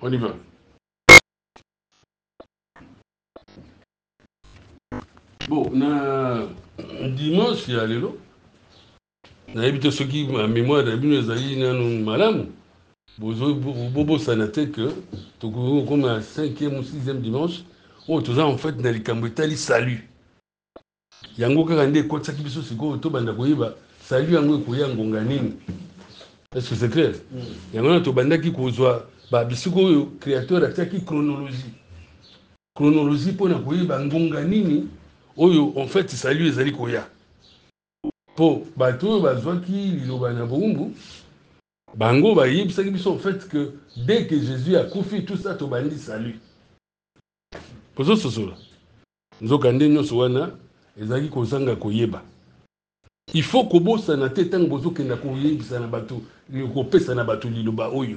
On y va. Bon, na dimanche ya lelo nayebi te soki ma mémoire na bino ezali nanu malamu bobosana te ke tokoki kokoma 5e ou 6e dimanche oyo toza en fait na likambo etali salut yango kaka nde ekotisaki biso sikoyo tobanda koyeba salut yango ekoya ngonga nini. Est-ce que c'est clair? Yango wana tobandaki kozwa bisika oyo créateur atiaki chronologie mpona koyeba ngonga nini oyo en fait salut ezali koya po bato oyo bazwaki liloba na bowumbu bango bayebisaki biso en fait que dès que Jésus a kufi tout ça tobandi salut pozososola nzoka nde nyonso wana ezalaki kozanga koyeba il faut kobosana te ntango bozokenda koyebisa na bato kopesa na bato liloba oyo.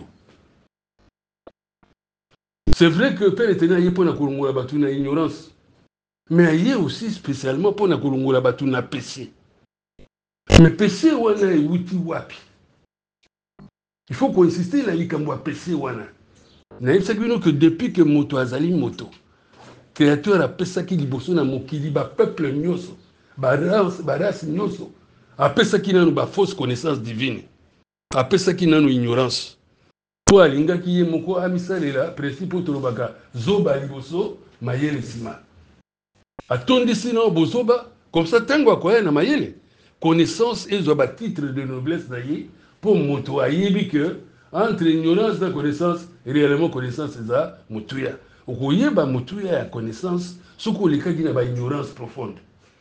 C'est vrai que Père éternel aye mpona kolongola bato na ignorance mais aye aussi spécialement mpona kolongola bato na péché. Mais péché wana ewuti wapi? Il faut insister na likambo ya péché wana. Nayebisaki bino que depuis que moto azali moto créateur apesaki liboso na mokili peuple nyonso barace nyonso apesaki nanu fausse connaissance divine apesaki nanu ignorance po alingaki ye moko amisalela principe tolobaka zoba liboso mayele nsima atondisi na bozoba comme ça ntango akoya na mayele connaissance ezwa batitre de noblesse na ye mpo moto ayebi que entre ignorance na connaissance réellement connaissance eza motuya okoyeba motuya ya connaissance soki olekaki na ignorance profonde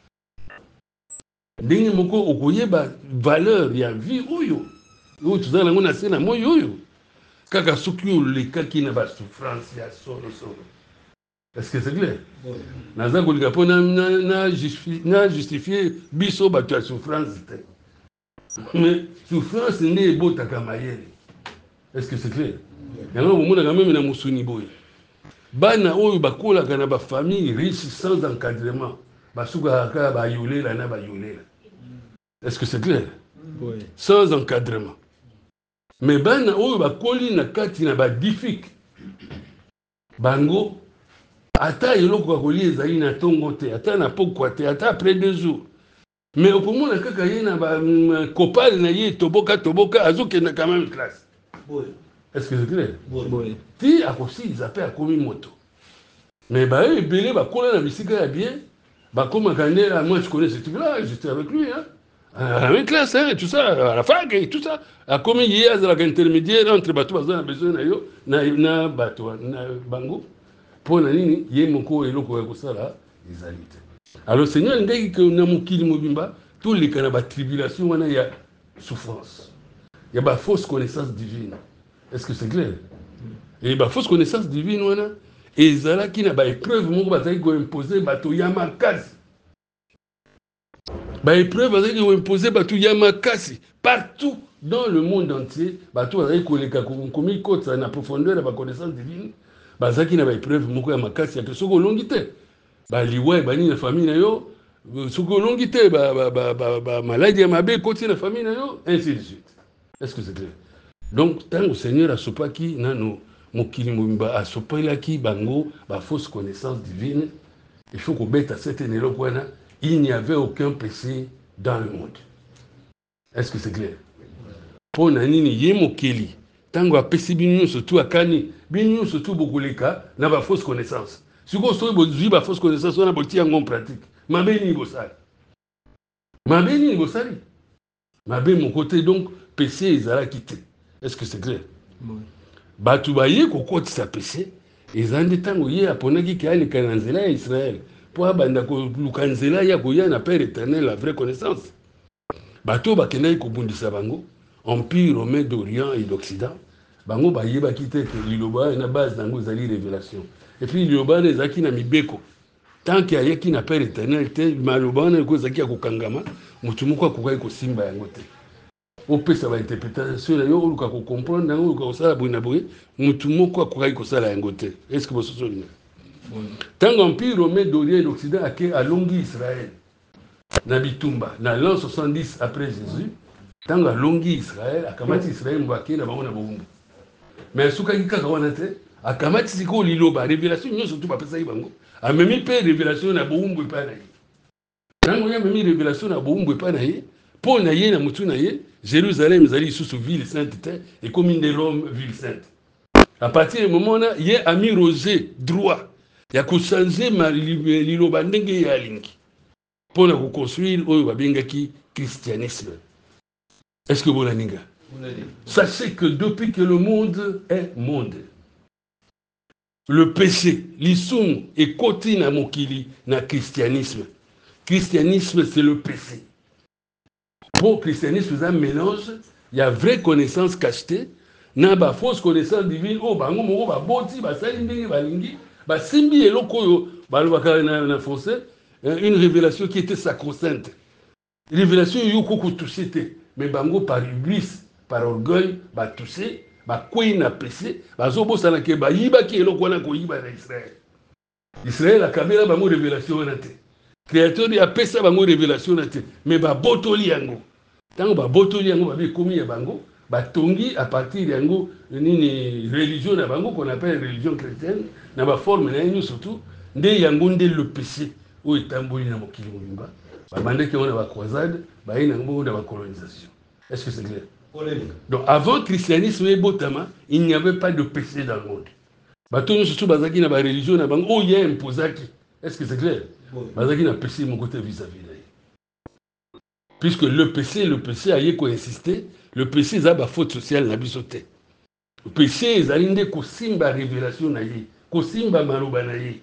ndenge moko okoyeba valeur ya vie oyo tozala nango na se na moi oyo kaka soki olekaki na basouffrance ya solosolo. Est-ce que c'est clair? naza kolinga mpo na justifie biso bato ya souffrance te mais souffrance nde ebotaka mayele. Est-ce que c'est clair? yango bomonaka meme na mosuni boye bana oyo bakolaka na bafamille riche sans encadrement basukaka kaka bayolela na bayolela. Est-ce que c'est clair? Oui. Sans encadrement. Mais bana oyo bakoli na kati na badifik bango ata eloko bakolia ezali na ntongo te ata na pokwa te ata après 2 jours mais okomona kaka ye na bakopale na ye toboka azokenda quand même classe. Oui. Est-ce que c'est clair? Oui. Ti akosiliza mpe akomi moto mais bayo ebele bakola na bisika ya bien bakomaka nde moi je connais ce type là j'étais avec lui hein à la même classe hein, tout ça à la fac et tout ça akomi ye azalaka intermédiaire entre bato baza na besoin na yo na bato na bango mpona nini ye moko eloko ya kosala ezali te. Alors Seigneur ndeki ke na mokili mobimba toleka na batribulation wana ya souffrance ya bafausse connaissance divine. Est-ce que c'est clair? Et bafausse connaissance divine wana ezalaki na baépreuve moko bazalaki koimpose bato ya makasi baépreuve bazalaki koimpose bato ya makasi partout dans le monde entier bato bazalaki koleka komi kota na profondeur ya baconnaissance divine bazalaki na baépreuve moko ya makasi yape soki olongi te baliwa ebani na famille na yo soki olongi te bamaladi ya mabe ekoti na famille na yo ainsi de suite. Est-ce que c'est clair? Donc ntango Seigneur asopaki nano mokili mobimba asopelaki bango fausse connaissance divine il faut kobeta certaine eloko wana il n'y avait aucun péché dans le monde. Est-ce que c'est clair? Mpo na nini ye mokili ntango apesi bino nyonso tu akani bino nyonso tu bokoleka na fausse connaissance sikoyo soki bozwi fausse connaissance wana botia yango en pratique mabe nini bosali mabe moko te donc péché ezalaki te. Est-ce que c'est clair? Oui. Bato baye kokotisa péché eza nde ntango ye aponaki ke aleka na nzela ya Israël mpo abanda koluka nzela ya koya na Père éternel la vraie connaissance. Bato bakendaki kobundisa bango empire romain d'Orient et d'Occident bango bayebaki te ke liloba na base nango ezali révélation et puis liloba wana ezalaki na mibeko tant ke ayeki na Père éternel te maloba wana ezalaki ya kokangama motu moko akokaki kosimba yango te opesa bainterprétation na yo oluka kocomprendre nango oluka kosala boye na boye motu moko akokaki kosala yango te. Est-ce que bososolinga ntango empire romain d'Orient et d'Occident ake alongi Israël na bitumba na l'an 70 après Jésus ntango alongi Israël akamati Israël mbo ake na bango na bowumbu mais asukaki kaka wana te akamati siko liloba révélation nyonso tu bapesa bango amemi pe révélation na boumbu epai na ye ntango ye amemi révélation na boumbu epai na ye mpo na ye na motu na ye Jérusalem ezali lisusu ville sainte te ekomi nde Rome ville sainte. À partir du moment là il a mis Roger droit il a changé liloba ndenge ya lingi pour na construire oyo babengaki christianisme. Est-ce que vous l'avez dit? Sachez que depuis que le monde est monde, le péché, l'isum est côté na mokili na christianisme. Christianisme c'est le péché. Pour christianisme c'est un mélange, il y a vraie connaissance cachetée. Na ba fausse connaissance divine o bango moko ba boti ba sali ndenge ba lingi ba simbi eloko yo ba lobaka na français une révélation qui était sacro-sainte. Révélation yo koko touché te mais bango par iblis par orgueil ba touché ba kwei na péché ba zo bosana ke ba yiba ki eloko na ko yiba na Israël. Israël a kamela bango révélation na te. Créateur a pesa bango révélation na te mais ba botoli yango. Tango ba botoli yango ba bi komi ya bango batongi à partir yango nini religion na bango qu'on appelle religion chrétienne na ba forme na yango surtout nde yango nde le péché o etamboli na mokili mobimba ba bandeki on a ba croisade ba ina ngo na ba colonisation. Est-ce que c'est clair? Donc avant christianisme et botama il n'y avait pas de péché dans le monde. Batongi surtout bazaki na ba religion na bango o ya imposaki. Est-ce que c'est clair? Bazaki na péché mon côté vis-à-vis là. Puisque le péché a yé insister. Le péché est une faute sociale na bisoté. Le péché est une kosimba révélation na ye, kosimba maruba na ye.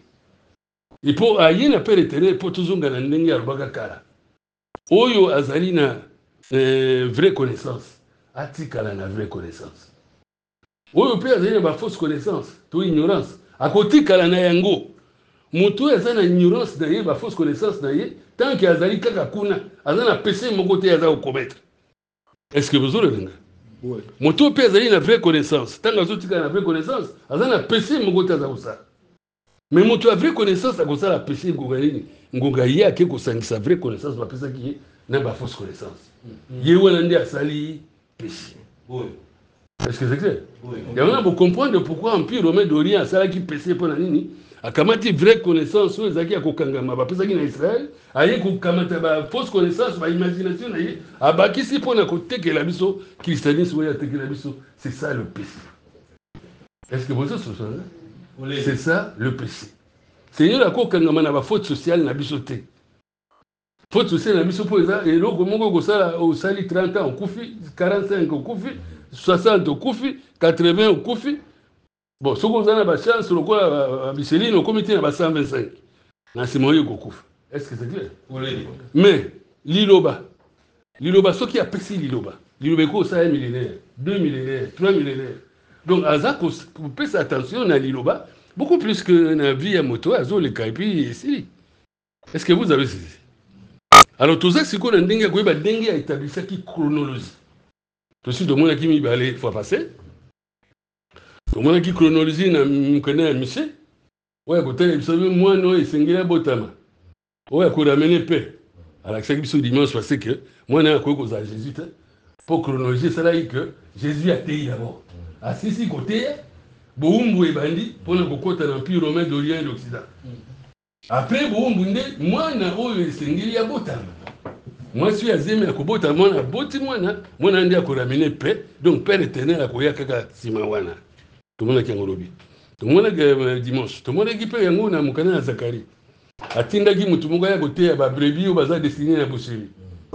Et pour aye na père éternel pour toujours ngana ndenge arubaka kala. Oyo azali na vraie connaissance, atikala na vraie connaissance. Oyo pe azali na fausse connaissance, to ignorance. Akotikala na yango. Mutu azali na ignorance na ye, fausse connaissance na ye, tant que azali kaka kuna, azali na péché moko te azali commettre. Est-ce que vous avez vu? Oui. Mon tout père a une vraie connaissance. Tant que vous avez une vraie connaissance, vous avez un péché, mon côté ça. Mais mon tout a vraie connaissance, à cause de la péché, Ngongaya a quelque chose sa vraie connaissance, la personne qui n'a pas fausse connaissance. Yéwalandi a sali péché. Oui. Est-ce que c'est clair? Oui. Il y a un pour comprendre pourquoi l'Empire romain d'Orient a sali péché pour la nini. A kamati vraie connaissance sur les acquis à Kokangama, ba pesa ki na Israël, aye ko kamata ba fausse connaissance, ba imagination na ye, abaki si pona ko teke la biso, christianisme ya teke la biso, c'est ça le péché. Est-ce que vous savez ça? C'est ça le péché. Seigneur la Kokangama na ba faute sociale na biso te. Faute sociale na biso po eza et loko moko ko sala au sali 30 ans au kufi, 45 au kufi, 60 au kufi, 80 au kufi. Bon, ce qu'on a la chance, c'est que Micheline, au comité, il y a 125. C'est mon Gokouf. Est-ce que c'est clair? Oui. Mais, Liloba, ce qui a péché Liloba, c'est 1 millénaire, 2 millénaires, 3 millénaires. Donc, pour faire attention à Liloba, beaucoup plus que dans la vie à moto, à Zol et Kaipi ici. Est-ce que vous avez saisi? Alors, tout ça, c'est qu'on a dengue à établir ça qui chronologie. Tout de suite, le monde qui m'a dit, il faut passer. Comment qui chronologie na mkene Michel? Ouais, côté moi non et sengela botama. Ouais, ko ramener paix. À la chaque dimanche parce que moi na ko za Jésus pour chronologie ça là que Jésus a été d'abord. À sisi côté boumbu et bandi pour na kokota na empire romain d'Orient et d'Occident. Après boumbu nde moi na o sengela botama. Moi je suis azemi à kobota moi na boti moi na ndi a ko ramener paix. Donc Père éternel a ko ya kaka simawana. Tout le monde qui a ngolobi. Tout le monde dimanche. Tout le monde qui peut yango na mukana na Zakari. Atinda ki mutu munga ya côté ya ba brebis ou baza destiné na boucherie.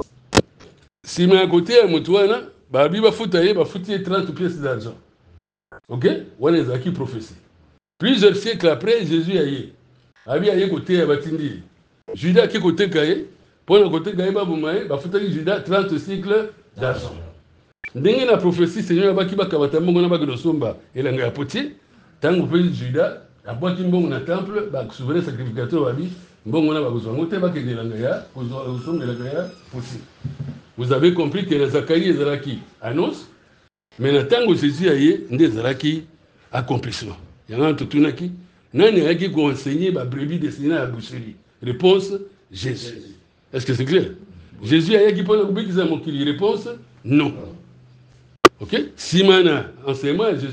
Si ma côté ya mutu wana ba bi ba futa ba futi 30 pièces d'argent. OK? Wana zaki prophétie. Plusieurs siècles après Jésus aye. Abi aye côté ya batindi. Judas qui côté kaye pour le côté kaye ba bumaye ba futa ki Judas 30 cycles d'argent. Ndenge na prophétie Seigneur abaki bakabata mbongo na bakidosomba elanga ya potier tango pe Judas abaki mbongo na temple ba souverain sacrificateur babi mbongo na bakozwa ngote bakende elanga ya kozomba elanga ya potier. Vous avez compris que les Zacharie ezalaki annonce mais na tango Jésus aye nde ezalaki accomplissement. Yanga totunaki nani ayaki ko enseigner ba brebis destinées à la boucherie. Réponse Jésus. Est-ce que c'est clair? Jésus ayaki pona kubikisa mokili. Réponse non. OK? Si mana enseignement à Jésus,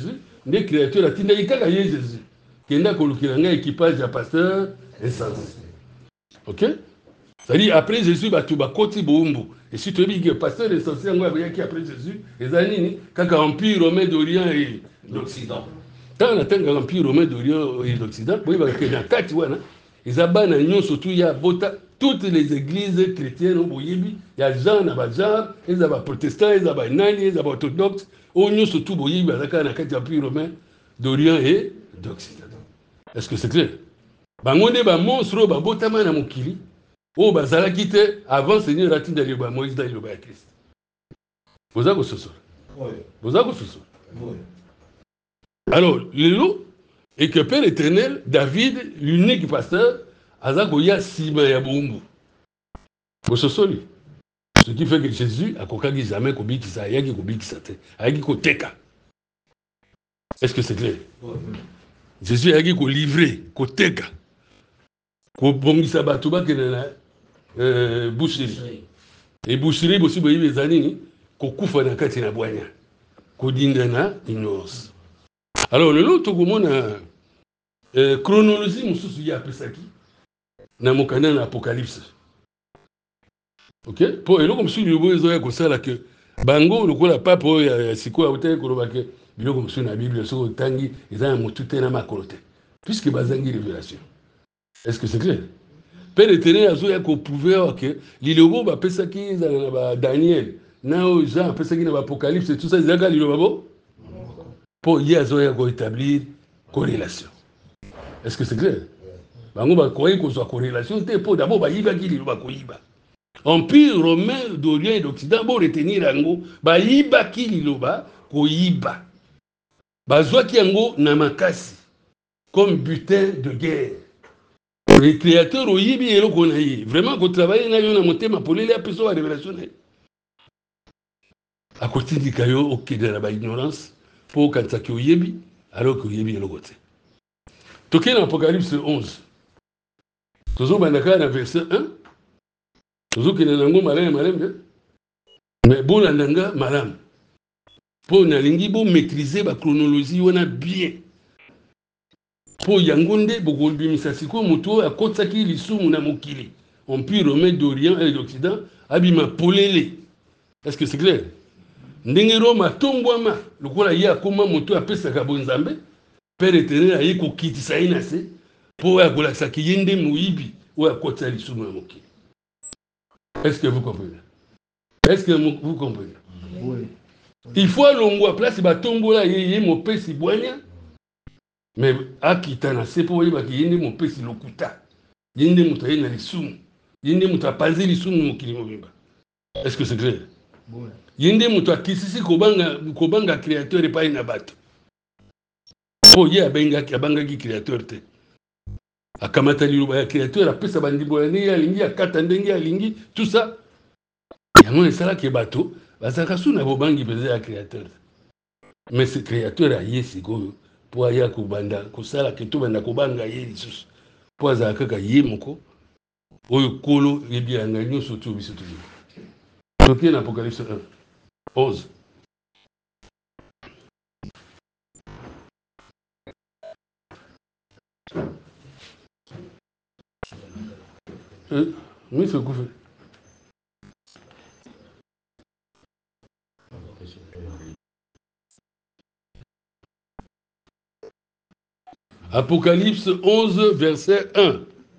des créatures, il y a Jésus. Qui est un équipage de pasteur insensé. Ok? C'est-à-dire, après Jésus, tu vas côté Boumbo. Et si tu dis que le pasteur insensé, on va qui après Jésus, les années, quand l'Empire romain d'Orient et d'Occident. Quand on atteint l'Empire romain d'Orient et d'Occident, il va y avoir 4 ans. Ils ont surtout, il y a toutes les églises chrétiennes, il y a Jean, il y a Jean, il y a protestants, il y a Nani, il y a orthodoxes, il y a surtout l'Empire romain d'Orient et d'Occident. Est-ce que c'est clair? Bangonde ba monstre ba botama na mokili o bazala kite avant Seigneur atinda le ba Moïse da le ba Christ. Vous avez ce soir. Vous avez ce soir. Alors, le lot est que Père éternel, David, l'unique pasteur, azakoya sima ya bombu. Vous ce soir. Ce qui fait que Jésus a kokagi jamais kobikisa, yaki kobikisa te, ayaki koteka. Est-ce que c'est clair? Jésus a dit qu'on livrer, qu'on teka, qu'on bongisa bato bakene na boucherie. Et boucherie aussi boyi bezani qu'on kufa na kati na bwanya, qu'on dinda na ignorance. Alors le lot tokomona chronologie mususu ya pesaki na mokanda na Apocalypse. OK? Pour eloko mususu libo ezoya kosala que bango lokola papa ya sikoya uteke kolobake biloko mususu na Bible so tangi ezana mutu te na makolo te. Puisque bazangi révélation. Est-ce que c'est clair? Père éternel a zoya ko prouver que lilobo ba pesaki za ba Daniel na Jean pesaki na Apocalypse et tout ça zaka lilobo pour y a zoya ko établir corrélation. Est-ce que c'est clair? Bango ba koyi ko zo corrélation te pour d'abord ba yiba ki liloba ko yiba. Empire romain d'Orient et d'Occident bo retenir yango ba yiba ki liloba ko yiba. Ba zo ki yango na makasi comme butin de guerre. Les créateurs au yibi et le konaï. Vraiment, qu'on travaille dans le motema pour les personnes à révélation. À côté du caillou, ok, de la ignorance, pour quand ça qui au yibi, alors que yibi est le côté. Toqué dans l'Apocalypse 11. Toujours dans le verset 1. Toujours qu'il y a un malam. Mais bon, l'andanga, malam. Pour n'alingi, bon, maîtriser la chronologie, on a bien. Pour yangonde bokolbi misasiko moto akotaki lisumu na mokili empire romain d'Orient et d'Occident abima polele. Est-ce que c'est clair? Ndenge Roma tombwama lokola ye akoma moto apesaka bonzambe Père éternel aye kokitisa ye na se po akolakisa ki ye nde moyibi oyo akotisa lisumu na mokili. Est-ce que vous comprenez? Est-ce que vous comprenez? Oui. Il faut alongwa place batombola ye mopesi bwanya. Mais akitana c'est pour yeba ki yende mopesi lokuta yende muta yena lisumu yende muta pazi lisumu mokili mobimba. Est-ce que c'est clair? Bon. Yende muta kisisi kobanga créateur epai na bato po ye abanga ki créateur te akamata liloba ya créateur apesa bandimbo ya ndenge alingi akata ndenge alingi tout ça yango esalaki bato bazalaka su na bobangi mpenza ya créateur. Mais ce créateur aye sikoyo pour aya kubanda kusala kitu banda kubanga ye lisusu po azala kaka ye moko oyo kolo yebianga nyonso tu biso tu tokie na Apocalypse 1 11. Oui, c'est couvert. Apocalypse 11, verset 1.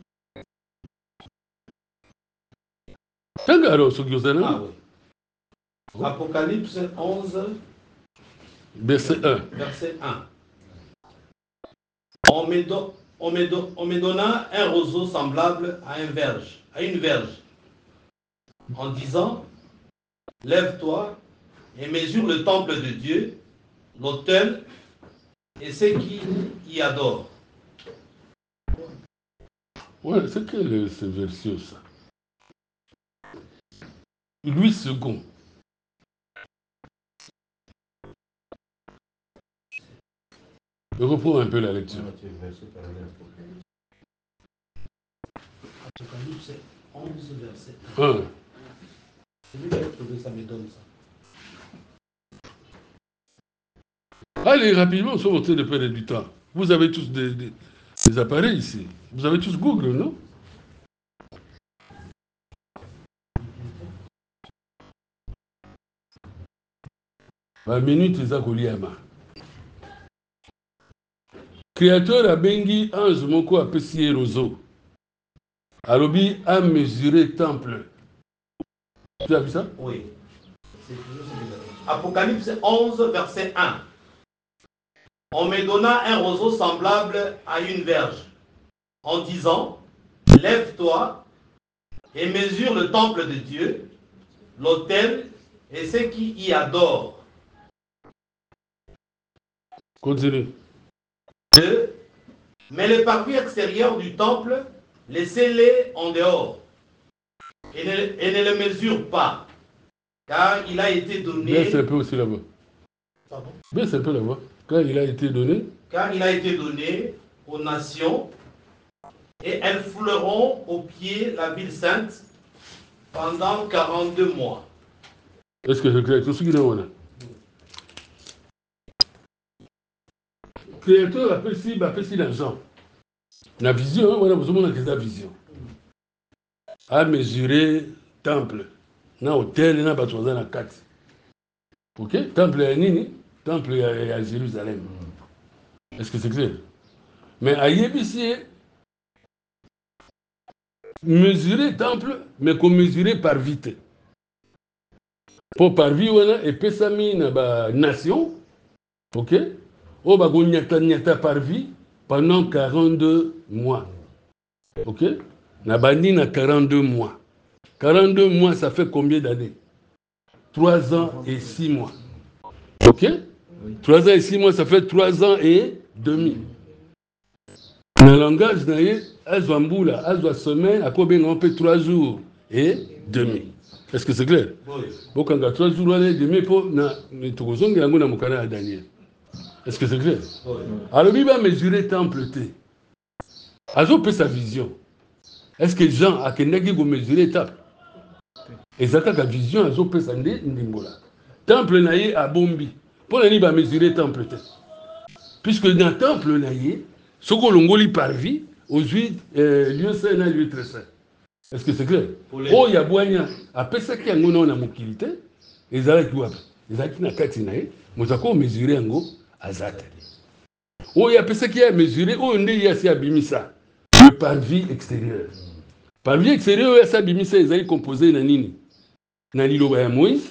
Apocalypse 11, verset 1. Verset 1. On me donna un roseau semblable à une verge, en disant, lève-toi et mesure le temple de Dieu, l'autel et ceux qui y adorent. Ouais, c'est quel ce verset ça? Louis II. Je reprends un peu la lecture. Apocalypse 11, verset 1. Celui qui a trouvé ça me donne ça. Allez, rapidement, on sont en train de perdre du temps. Vous avez tous des appareils ici. Vous avez tous Google, non? La minute, c'est ça qu'on lit à main. Créateur a bengi ange moko a pesi roseau. Alobi a mesuré temple. Tu as vu ça? Oui. Apocalypse 11, verset 1. On me donna un roseau semblable à une verge, en disant, lève-toi et mesure le temple de Dieu, l'autel et ceux qui y adorent. Continue. 2. Mais les parvis extérieurs du temple, laissez-les en dehors et ne les mesure pas, car il a été donné... Baisse un peu aussi là-bas. Pardon? Baisse un peu là-bas. Car il a été donné... Car il a été donné aux nations et elles fouleront aux pieds la ville sainte pendant 42 mois. Est-ce que c'est clair? Tout ce qu'il y a, créateur appelle si l'argent. La vision, voilà, vous avez la vision. À mesurer temple. Na hôtel, na batoza na 4. Ok? Temple à Nini, temple à Jérusalem. Est-ce que c'est clair? Mais à Yébissi, mesurer temple, mais qu'on mesurer par vite. Pour par vie, on et pesami na ba nation. Ok? On va nyata par vie pendant 42 mois. Ok? Na bandi na 42 mois. 42 mois, ça fait combien d'années? 3 ans et 6 mois. Ok? 3 ans et 6 mois, ça fait 3 ans et demi. Dans le langage, azwambula, azwa semaine, à combien on peut 3 jours et demi. Est-ce que c'est clair? Oui. Bon, quand 3 jours et demi, pour Daniel. Est-ce que c'est clair? Oui. Alors, il va mesurer temple. Azo peut sa vision. Est-ce que Jean a mesuré temple? Et ça, la vision, Azo peut sa ndimbola. Temple naïe à Bombi. Pour la va mesurer temple. Puisque dans le temple naïe, ce que l'on par vie, aux lieu saint et lieu très saint. Est-ce que c'est clair? Oh, il y a boigna. Après ça, qui a une mobilité, et ça, qui n'a qu'à tinaï, mais ça, qu'on mesurer en gros, à Zate. Oh, il y a personne qui a mesuré, oh, il y a assez abimisa. Le parvis extérieur. Parvis extérieur, il y a assez abimisa, ils ont composé dans Nini. Dans l'île de Moïse.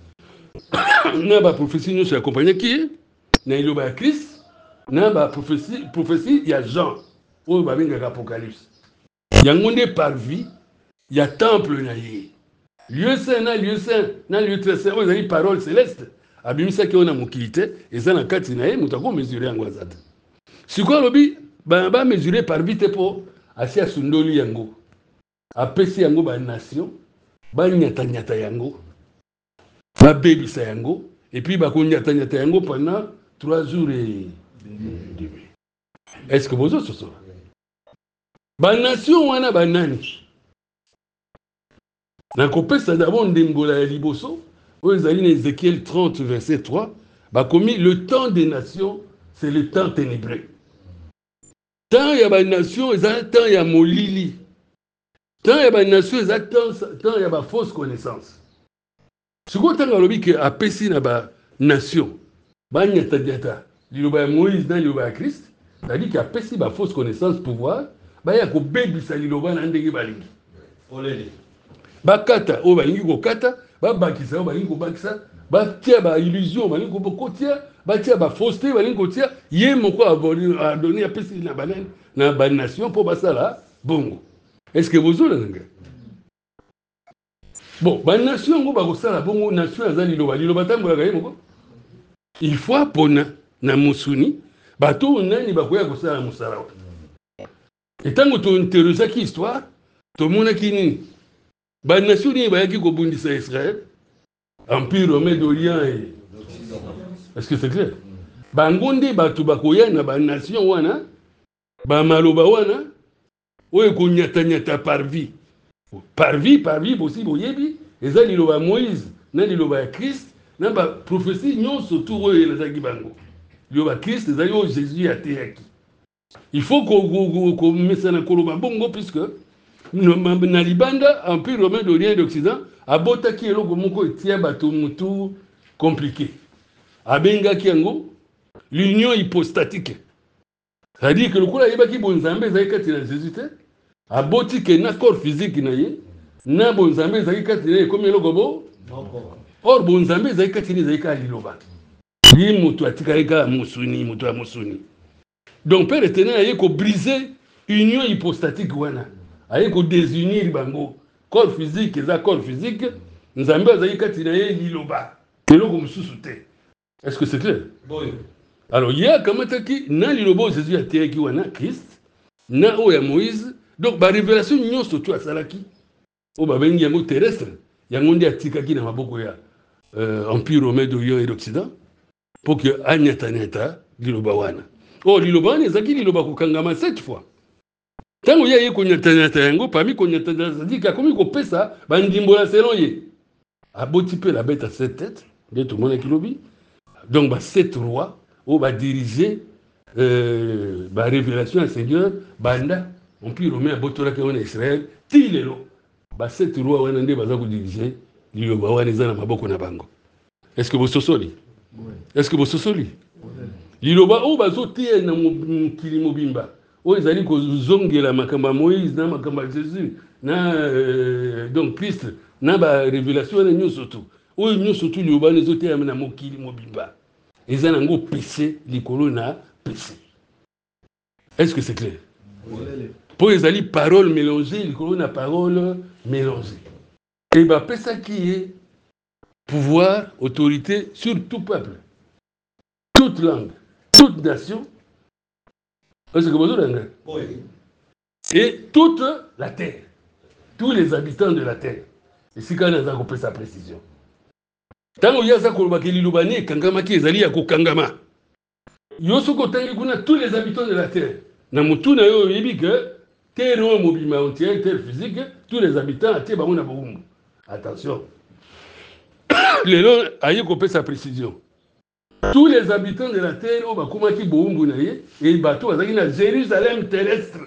Dans la prophétie, nous sommes accompagnés qui est? Dans l'île de Christ. Dans la prophétie, il y a Jean. Oh, il y a l'Apocalypse. Il y a un parvis, il y a temple. Lieu saint, lieu très saint, il y a une parole céleste. Abimisa qui on a mokilité, et ça, dans le cas de Sinaï, nous avons mesuré en Guazat. Si quoi, lobby, va mesurer par vite pour Asia Sundoli Yango. A PC Yango, ba nation, ba nyata Yango, ba baby sa Yango, et puis ba nyata Yango pendant 3 jours et demi. Est-ce que vous autres, ce ba nation, wana ba nani. Na kopesa d'abord ndembola ya liboso. Ézéchiel 30, verset 3, commis le temps des nations, c'est le temps ténébreux. Tant il y a des nations, tant il y a molili. Tant il y a des nations, tant il y a des fausses connaissances. Ce qu'on a dit que à Pessi, il y a des nations. Il y a Moïse, il y a Christ. C'est-à-dire qu'à Pessi, il y a des fausses connaissances, pouvoir. Il y a des bébés, il y a des bébés. Bakata, oh, balingi ko kata, bakisa, balingi ko bakisa, batia ba illusion, balingi ko kotia, batia ba fausseté, balingi ko tia, yé moko a donné à pesi na banane, na ba nation pour basala, bongo. Est-ce que vous avez bon, ba nation go ba ko sala bongo, nation azali loba tambola kaye moko. Il faut apona na musuni, bato nani ba koya ko sala musala. Et tant que tu interroges qui histoire, tout le monde qui ni ba nation ni ba yaki ko bundisa Israël, empire romain d'Orient et est-ce que c'est clair? Ba ngonde bato ba koya na ba nation wana, ba maloba wana, oye ko nyata par vie. Par vie aussi boyebi, ezali loba Moïse, na liloba Christ, na ba prophétie nyonso tout oye na zaki bango. liloba Christ ezali oyo Jésus ateyaki. Il faut qu'on mette ça dans koloba bongo puisque na libanda empire romain d'Orient et d'Occident abotaki eloko moko etia bato mutu compliqué. Abengaki yango l'union hypostatique. C'est-à-dire que le coup là yebaki bonzambe ezali kati na Jésus te. Aboti ke na corps physique na ye na bonzambe ezali kati na ye comme eloko bo. Or bonzambe ezali kati na ezali kali liloba. Yi mutu atikaka musuni mutu amusuni. Donc Père éternel aye ko briser union hypostatique wana. Aye ko désunir bango. Corps physique eza corps physique, nzambe ezali kati na ye liloba. Eloko mususu te. Est-ce que c'est clair? Oui. Alors il y a kamataki na liloba Jésus ateyaki wana Christ na oya Moïse. Donc ba révélation nyonso to asalaki. O ba bengi yango terrestre. Yango ndi atikaki na maboko ya empire romain d'Orient et d'Occident pour que anyata liloba wana. Oh, liloba wana ezaki liloba kokangama 7 fois. Tango ya ye konyata yango parmi konyata c'est-à-dire kakomi kopesa bandimbola selon ye. Aboti pe la bête à 7 têtes, de tout le monde kilobi. Donc ba 7 rois o ba diriger ba révélation à Seigneur banda empire romain abotola ke wana Israël ti lelo. Ba 7 rois wana nde baza ko diriger liloba wana ezana maboko na bango. Est-ce que vous sosoli? Oui. Est-ce que vous sosoli? Liloba o bazote na mokili mobimba o ezali kozongela makamba Moïse na makamba Jésus na donc Christ na ba révélation na nyonso tu o nyonso tu liloba nezote na mokili mobimba ezana ngo péché likolo na péché. Est-ce que c'est clair? Oui. Pour ezali parole mélangée likolo na parole mélangée. Et ba pesa qui est pouvoir, autorité sur tout peuple, toute langue, toute nation, est-ce que vous avez? Oui. Et toute la terre, tous les habitants de la terre. Et si quand on a coupé sa précision. Tant qu'il y a ça qu'on va qu'il y kangama qui est allé à Kokangama. Yosoko tangi kuna tous les habitants de la terre. Namutu na yo yebi que terre mobile entière, terre physique, tous les habitants à terre bamona boum. Attention. Les lois aïe coupé sa précision. Tous les habitants de la terre, et bateau à Jérusalem terrestre.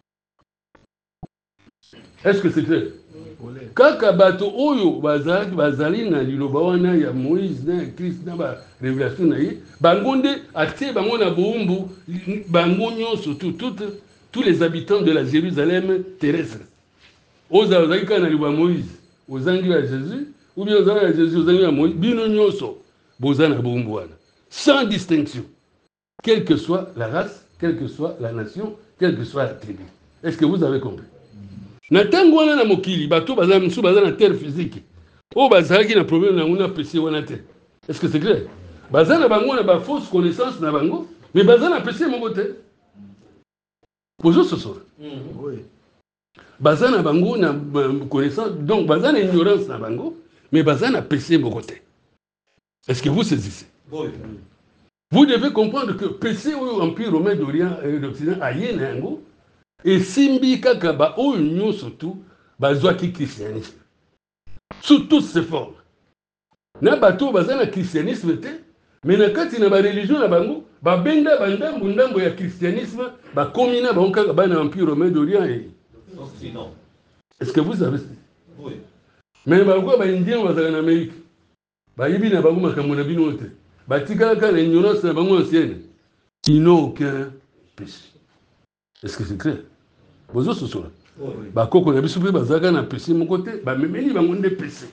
Est-ce que c'est clair? Kaka bateau oyo bazali na liloba wana ya Moïse na Christ na ba révélation na ye bangonde atie bango na boumbu bango nyonso tous les habitants de la Jérusalem terrestre. Ozali kana liloba Moïse, ozangi ya Jésus ou bien ozangi ya Jésus ozangi ya Moïse bino nyonso bozana boumbu wana. Sans distinction, quelle que soit la race, quelle que soit la nation, quelle que soit la tribu. Est-ce que vous avez compris? Natango wana na mokili, bato baza msu baza na terre physique. O bazaki na problème na nguna péché wana te. Est-ce que c'est clair? Baza na bango na ba fausse connaissance na bango, mais baza na péché moko te. Pozo soso. Oui. Baza na bango na connaissance, donc baza na ignorance na bango, mais baza na péché moko te. Est-ce que vous saisissez? Oui. Vous devez comprendre que PC ou Empire romain d'Orient et d'Occident a yenango et simbi kakaba ou union surtout bazwaki christianisme. Sous toutes ses formes. Na bato bazana christianisme te, mais na kati na ba religion na bango ba benda bandambo ndambo ya christianisme ba komina ba onka ba na Empire romain d'Orient et Occident. Est-ce que vous savez? Oui. Mais ba ko ba indien bazana en Amérique. Ba yibi na bango makambo na bino te. Batika ka l'ignorance na bango ancienne. Ils n'ont aucun péché. Est-ce que c'est clair? Bozo sosola. Ba koko na biso pe bazaka na péché mon côté, ba memeli bango nde péché.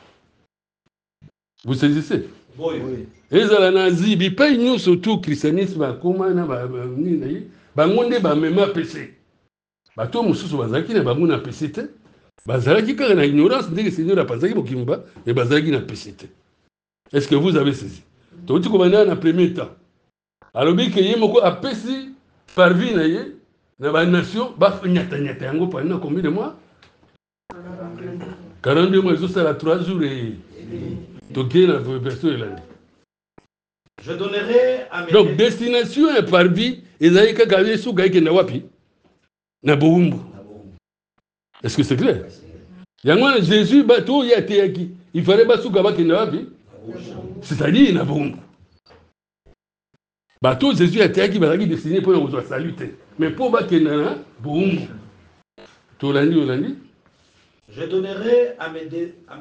Vous saisissez? Oui. Et ça la nazi bi pa union surtout christianisme ba koma na ba ni na yi, bango nde ba mema péché. Ba to mususu bazaki na bango na péché te. Bazalaki ka na ignorance ndenge Seigneur a pensé bokimba, mais bazaki na péché te. Est-ce que vous avez saisi? Donc tu comprends dans le premier temps. Alors bien que yemoko apesi parvi na ye na ba nation ba nyata yango pendant combien de mois? 42 mois, ça la 3 jours et donc la version elandi. Je donnerai à mes donc destination et parvi ezali kaka yesu gaike na wapi? Na boumbu. Est-ce que c'est clair? Yango Jésus bato ya teyaki. Il fallait pas souka ba kenda wapi? C'est-à-dire na boumbu. bato Jésus ateyaki bazalaki destiné mpona kozwa salut te mais mpo bakenda na boumbu tolandi. Je donnerai à mes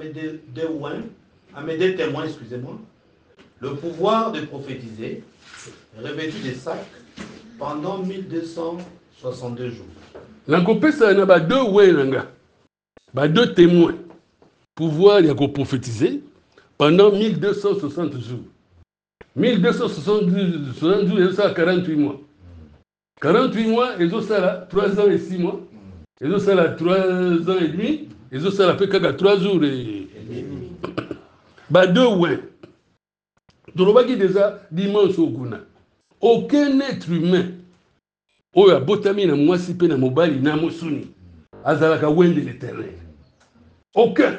deux témoins, excusez-moi, le pouvoir de prophétiser, revêtu des sacs, pendant 1262 jours. Nakopesa na ba deux wenanga, ba deux témoins, pouvoir ya ko prophétiser pendant 1260 jours. 1260 jours, ça 48 mois. 48 mois, ils ont ça là 3 ans et 6 mois. Ils ont ça là 3 ans et demi. Ils ont ça là peut-être 3 jours et demi. Bah deux ouais. Dorobaki déjà dimanche au Guna. Aucun être humain oyo abotami na mwasi pe na mobali na mosuni azalaka wende l'Éternel. Aucun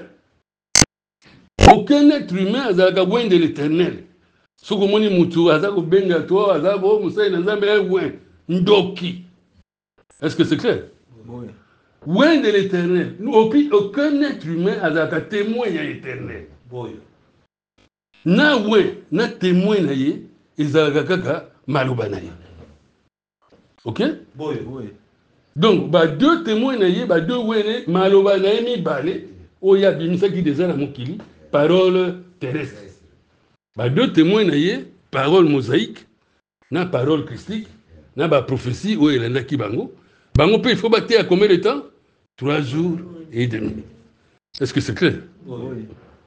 être humain azalaka wende l'Éternel. Soko moni mutu azako benga to azako musai na nzambe ouais ndoki. Est-ce que c'est clair? Oui. Wende l'Éternel. Aucun être humain azalaka témoin ya l'Éternel. Oui. Na ouais na témoin na ye ezalaka kaka maloba na ye. Ok? Oui, oui. Donc, bah deux témoins naïe, bah deux wene, maloba naïe mi balé, oya bimisa qui déjà la mokili, parole terrestre. Bah deux témoins naïe, parole mosaïque, na parole christique, na ba prophétie, oya landa ki bango. Bango peut il faut battre à combien de temps? 3 jours et demi. Est-ce que c'est clair? Oui.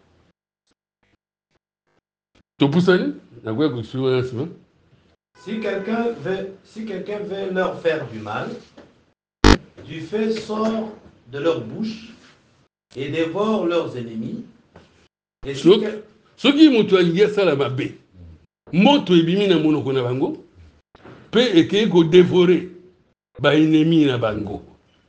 Tu peux ça? Na quoi que tu vois ça? Si quelqu'un veut leur faire du mal, du feu sort de leur bouche et dévore leurs ennemis. Et ce qui mutu alingi sala mabe, moto ebimi na monoko na bango, pe eke ko dévorer ba ennemi na bango.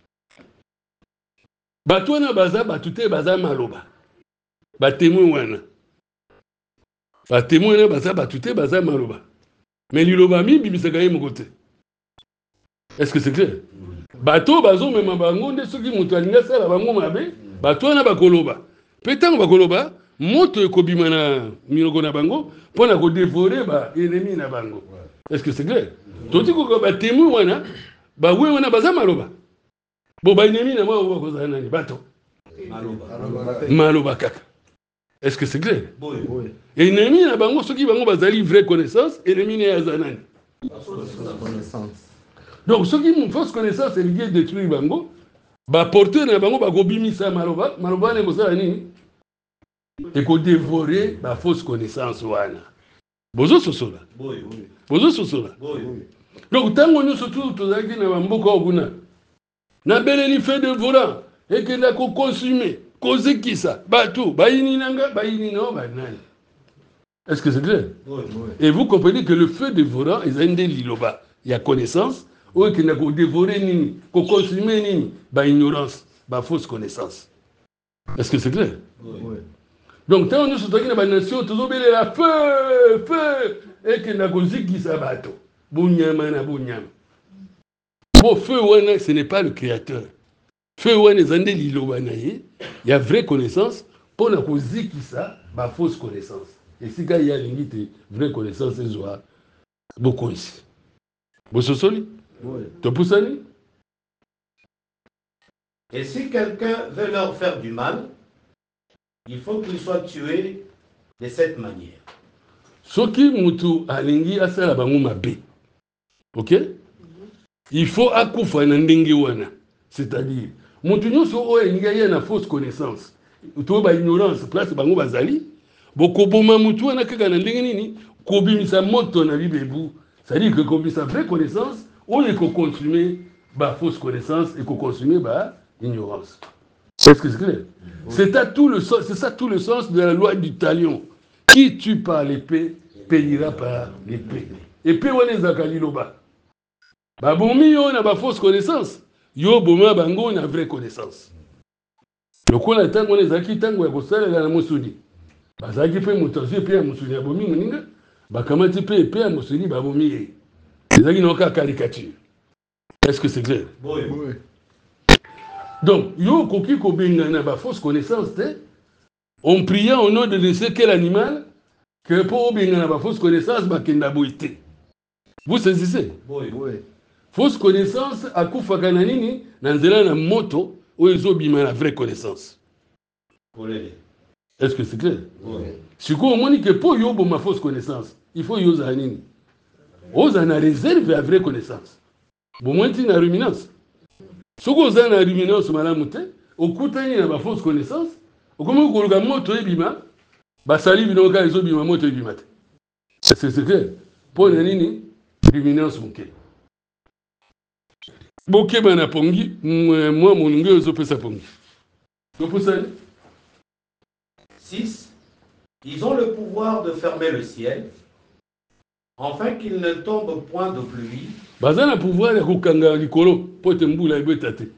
Bato na baza batute baza maloba. Ba témoin wana. Ba témoin na baza batute baza maloba. Mais liloba mi bibisaka ye mokote. Est-ce que c'est clair? Bato bazo mema bango nde soki mutu alinga sala bango mabe, bato na bakoloba. Petango bakoloba, moto ekobima na miloko na bango pona ko dévorer ba ennemi na bango. Est-ce que c'est clair? Toti ko ba témoin wana, ba we wana baza maloba. Bo ba ennemi na mwa ko za nani bato. Maloba kaka. Est-ce que c'est clair? Oui, oui. Et ennemi na bango soki bango bazali vraie connaissance, ennemi na zanani. Donc soki mon fausse connaissance est liée détruire bango, ba porter na bango ba gobimisa maloba, maloba ne bosala nini? Et ko dévorer ba fausse connaissance wana. Bozo sosola. Oui, oui. Bozo sosola. Oui, oui. Donc tango nyo surtout tozaki na bamboka oguna. Na beleli fait de volant et que na ko consumer. Kozekisa, batou, bayini nanga, bayini no, banani. Est-ce que c'est clair? Oui, oui. Et vous comprenez que le feu dévorant, ils ont des liloba. Il y a connaissance, ou qu'il n'a qu'au dévorer nini, qu'au consumer nini, bah ignorance, bah fausse connaissance. Est-ce que c'est clair? Oui, oui. Donc, tant que nous sommes dans la nation, tous les la feu, et qu'il n'a qu'au zikisa bateau. Bounyama na bounyama. Bon, feu, ce n'est pas le créateur. Feu wane zande liloba na ye, il y a vraie connaissance pour na koziki ça, ba fausse connaissance. Et si il y a limite vraie connaissance ezwa beaucoup ici. Bososoli? Oui. To pusani? Et si quelqu'un veut leur faire du mal, il faut qu'il soit tué de cette manière. Soki mutu alingi asala bango mabe. OK? Il faut akufa na ndenge wana. C'est-à-dire mutu nyonso oyo alingi na fausse connaissance. To ba ignorance place bango bazali. Bokoboma mutu wana kaka na ndenge nini kobimisa moto na bibebu. C'est-à-dire que kobimisa vraie connaissance, on est ko consommer ba fausse connaissance et ko consommer ba ignorance. Est-ce que c'est clair? C'est ça tout le sens de la loi du talion. Qui tue par l'épée payera par l'épée. Épée wana zakali loba. Ba bomi yo na ba fausse connaissance. Yo boma bango na vraie connaissance. Le quoi la tango les zaki tango ya kosala na musudi. Bazaki pe mutozi pe musudi ya bomi muninga. Bakamati pe ya musudi ba bomi ye. Ezaki na ka caricature. Est-ce que c'est clair? Oui, oui. Donc, yo koki ko benga na ba fausse connaissance te. On priait au nom de ne sais quel animal que pour benga na ba fausse connaissance ba kenda boité. Vous saisissez? Oui. Fausse connaissance akufaka na nini na nzela na moto oyo ezobima la vraie connaissance. Est-ce que c'est clair? Oui. Sikoyo omoni ke po yo boma fausse connaissance, il faut yoza nini? Oza na réserve ya vraie connaissance. Bomwenti na ruminance. Soko oza na ruminance malamu te, okutani na ba fausse connaissance, okomi koluka moto ebima, basali binoka ezobima moto ebima te. C'est clair? Po na nini? Ruminance moke. Boke bana pongi, moi monunge ozopesa pongi. 6. Ils ont le pouvoir de fermer le ciel, afin qu'il ne tombe point de pluie. Bazana pouvoir ya kokanga likolo po te mbula ebeta te.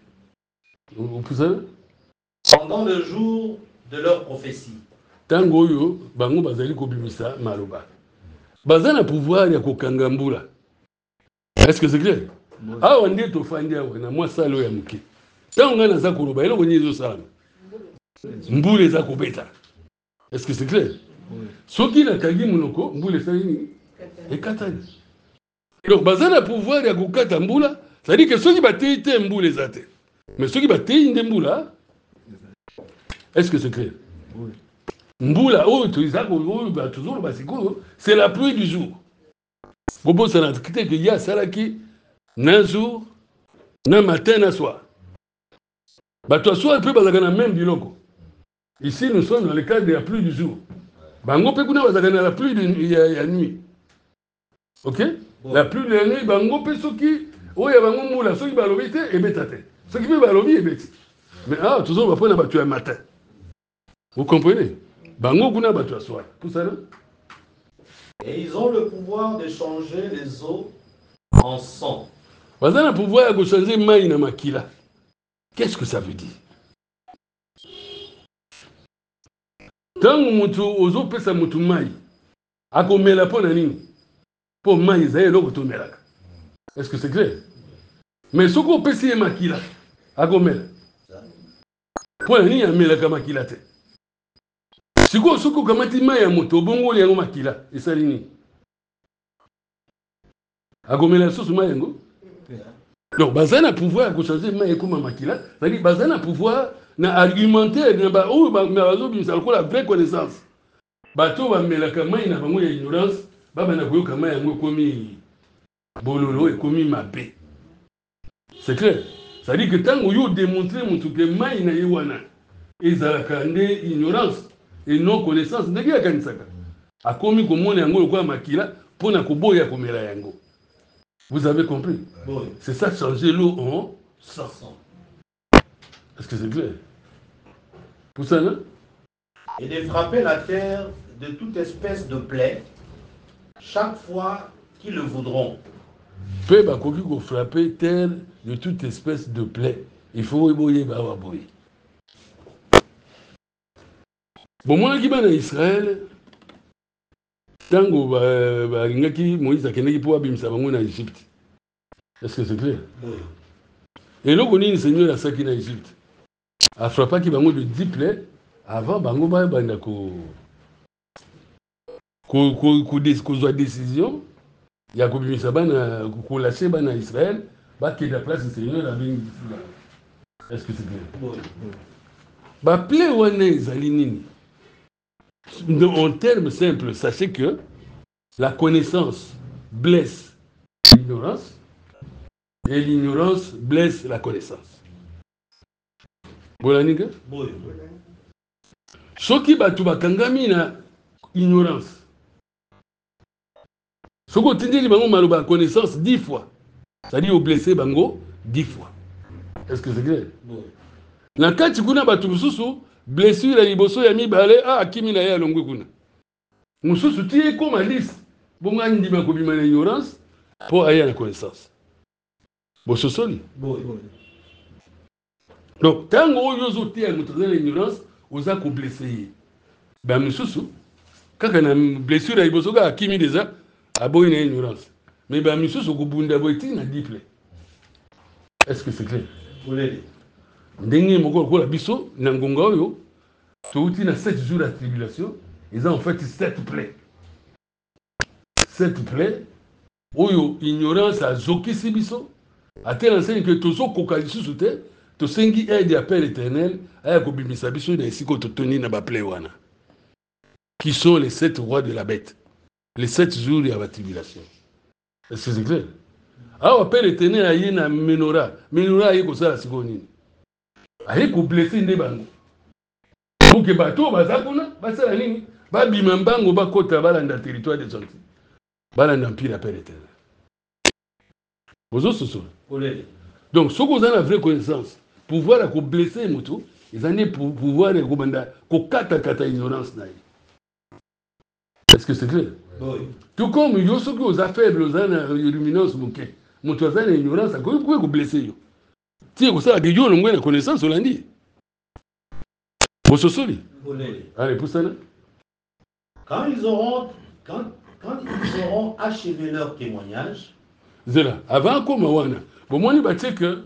Pendant le jour de leur prophétie. Tango yo bango bazali kobimisa maloba. Bazana pouvoir ya kokanga mbula. Est-ce que c'est clair? Ah, on dit to fandi awa na mwa salo ya muke. Tango ngana za koloba eloko nyezo salama. Mbule za kobeta. Est-ce que c'est clair? Soki la kagi munoko mbule sa nini? Ekatani. Donc bazana pouvoir ya kokata mbula, ça dit que soki batei te mbule za te. Mais soki batei nde mbula, est-ce que c'est clair? Oui. Mbula oh to izako oh ba toujours basiko, c'est la pluie du jour. Gobo ça n'a quitté que ya salaki na jour na matin na soir. Ba to soir peut bazaka na même biloko. Ici nous sommes dans le cadre de la pluie du jour. Bango pe kuna bazaka na la pluie de ya nuit. OK? Bon. La pluie de la nuit bango pe soki oya bango mbula soki balobi te ebeta te. Soki pe balobi ebeti. Mais ah toujours va prendre ba tu matin. Vous comprenez? Bango kuna ba tu soir. Pour ça là? Et ils ont le pouvoir de changer les eaux en sang. Bazana le pouvoir de changer mai na makila. Qu'est-ce que ça veut dire? Tango mutu ozo pesa mutu mai. Akomela po na nini? Po mai za eloko to melaka. Est-ce que c'est clair? Mais soko pesi makila. Akomela. Po na nini amelaka makila te? Soko kamati mai ya moto bongo yango makila esali nini? Akomela soso mai yango? Donc bazana pouvoir ko changer mai ekoma makila, c'est-à-dire bazana pouvoir na argumenter na ba o ba bazo bimisa la vraie connaissance. Bato ba melaka mai na bango ya ignorance, baba na koyoka mai yango komi bololo ekomi mabe. C'est clair? C'est-à-dire que tango yo démontrer mutu ke mai na yewana ezalaka nde ignorance et non connaissance ndenge ya kanisaka. Akomi komona yango lokwa makila pona koboya komela yango. Vous avez compris? Oui. C'est ça, changer l'eau en sang. Est-ce que c'est clair? Pour ça, non? Et de frapper la terre de toute espèce de plaie, chaque fois qu'ils le voudront. Peu bakoki ko frapper terre de toute espèce de plaie. Il faut eboyer bawa boy. Bon, moi qui ban Israël, tango ba ngaki Moïse akendeki po abimisa bango na Égypte. Est-ce que c'est clair? Oui. Et là on est Seigneur à ça qui na Égypte. A frappaki bango de 10 plaies avant bango ba banda ko décision ya ko bimisa bana ko lâcher bana Israël ba que la place du Seigneur a bien. Est-ce que c'est clair? Oui. Ba plaie wana ezali nini? En termes simples, sachez que la connaissance blesse l'ignorance et l'ignorance blesse la connaissance. Bolaniga? Oui. Soki batu bakangami na ignorance. Soko tindeli bango maloba connaissance 10 fois. C'est-à-dire au blessé bango 10 fois. Est-ce que c'est clair? Oui. Na kati kuna batu mususu blessure ya liboso ya mibale akimi na ya longwe kuna. Mususu tie comme liste. Bonga ndima ko bima na ignorance pour aya na connaissance. Bososoli. Oui. Donc tango oyo zo tie mutu na ignorance oza ko blesser. Ba mususu kaka na blessure ya liboso ka akimi déjà aboyi na ignorance. Mais ba mususu ko bunda boiti na diple. Est-ce que c'est clair? Oui. Ndenge moko ko la biso na ngonga oyo touti na 7 jours de tribulation, ils ont en fait 7 plaies. 7 plaies oyo ignorance azokisi biso à telle enseigne que tozokoka lisusu te tosengi aide ya Père éternel aya kobimisa biso na esika totoni na baple wana qui sont les 7 rois de la bête, les 7 jours ya batribulation. Est-ce que c'est clair? Awa Père éternel aye na menorah aye kosala sikoyo nini? Aye koblesse nde bango buke bato baza kuna basala nini? Babima mbango bakota balanda territoire des Antilles, balanda empire ya Père éternel. Bozo soso. Donc ce qu'on a la vraie connaissance, pouvoir à blesser moto, ils en ont pouvoir à commander kata ignorance naï. Est-ce que c'est clair? Oui. Tout comme il y a ceux qui ont affaires aux lumineuses bouquet, moto a une ignorance, à quoi vous blesser yo? Tiens comme ça, que yo l'on a connaissance on l'a dit. Bozo soli. Allez pour ça. Quand ils auront achevé leur témoignage. Zela, avant comme wana. Bon moi ni batie que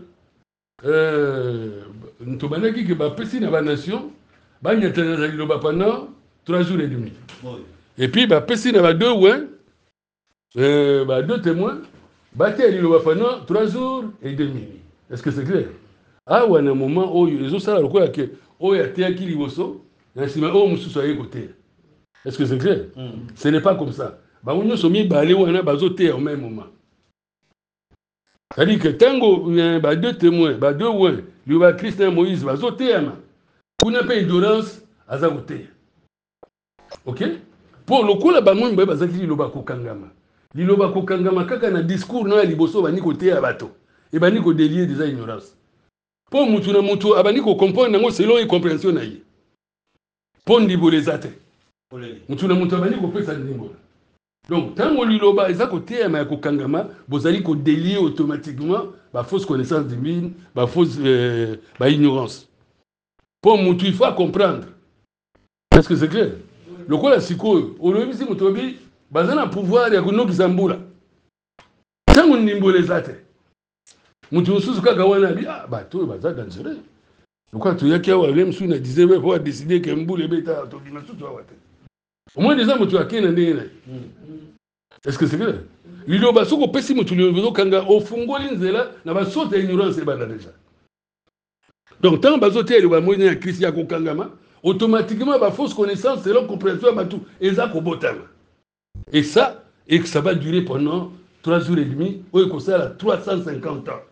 ntobanaki que ba pesi na ba nation ba nyatana za liloba pendant 3 jours et demi. Oui. Et puis ba pesi na ba deux ba deux témoins ba tie liloba pendant 3 jours et demi. Est-ce que c'est clair? Ah wana moment où ils ont ça lokola que o ya tie ki liboso na sima o mususu aye côté. Est-ce que c'est clair? Ce n'est pas comme ça. Ba unyo somi ba le wana bazo tie au même moment. C'est-à-dire que tango ba deux témoins, ba deux ouin, lui va Christian Moïse va zotéama. Kuna pas ignorance aza goté. OK? Pour le coup la ba mwimba bazaki liloba kokangama. Liloba kokangama kaka na discours na liboso ba niko té abato. Et ba niko délier des ignorance. Pour mutu na mutu abani ko comprendre nango selon une compréhension na ye. Pour ndibolezate. Mutu na mutu abani ko pesa ndimbola. Donc, tant que liloba est à côté, il y a kokangama, vous allez délier automatiquement la fausse connaissance divine, la fausse ignorance. Pour nous, il faut comprendre. Est-ce que c'est clair? Le quoi la psycho, au lieu de dire que vous avez un pouvoir, il y a un qui s'emboule. Tant que vous les avez, vous avez un pouvoir, ah, bah, tout est dangereux. Le quoi, tu y a qui a même si on a disait, il faut décider que vous les bêtes, au moins des hommes tu as qu'un année. Est-ce que c'est vrai? Liloba soko pesi mutu liloba kanga ofungoli nzela na basote ignorance ebana déjà. Donc tant bazote liloba moine ya Christ ya kokangama, automatiquement ba fausse connaissance selon compréhension batu eza kobotama. Et ça va durer pendant 3 jours et demi, ou comme ça 350 ans.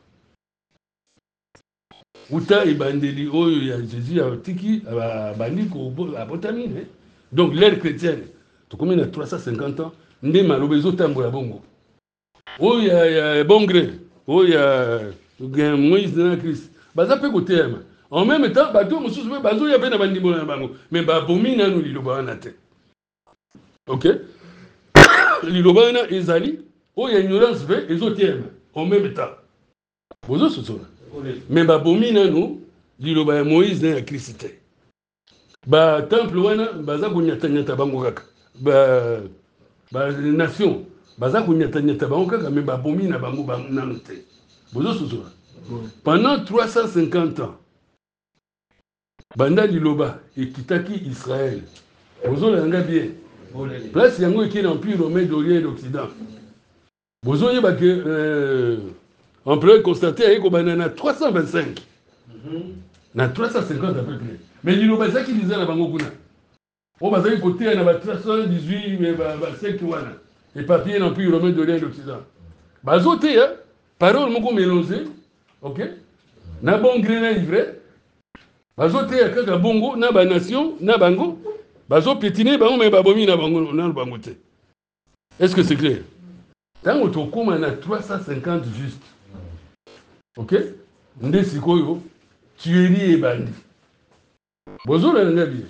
Uta ibandeli oyo ya Jésus ya tiki bandi ko abotamine. Donc l'ère chrétienne, tu combien de 350 ans, ndé malobezo tambola bongo. Oh ya bon gré, oh ya Moïse de Christ. Baza pe côté en même temps, bato mususu pe bazo ya pe na bandimbo na bango, mais ba bomina no liloba na te. OK? Liloba na ezali, oh ya ignorance pe ezotiema en même temps. Bozo sosola. Mais ba bomina no liloba ya Moïse na Christ. Ba temple wana baza kunyata bango kaka ba nation baza kunyata bango kaka mais ba bomina bango nanu te bozo soso pendant 350 ans banda liloba ekitaki Israël bozo langa bien place yango qui est l'empire romain d'Orient et d'Occident bozo yeba que empereur Constantin ayeko banana 325 na 350 à peu près. Mais liloba ça qui disait na bango kuna. On va dire côté na 318 mais ba 5 wana. Et papier non plus romain de l'Orient d'Occident. Bazoté hein, parole moko mélangé, OK? Na bon gré na ivre. Bazoté kaka bongo na ba nation, na bango. Bazo pétiner bango mais ba bomi na bango na bango té. Est-ce que c'est clair? Tant on koma na 350 juste. OK? Ndé sikoyo tuerie et bandit. Bonjour les amis.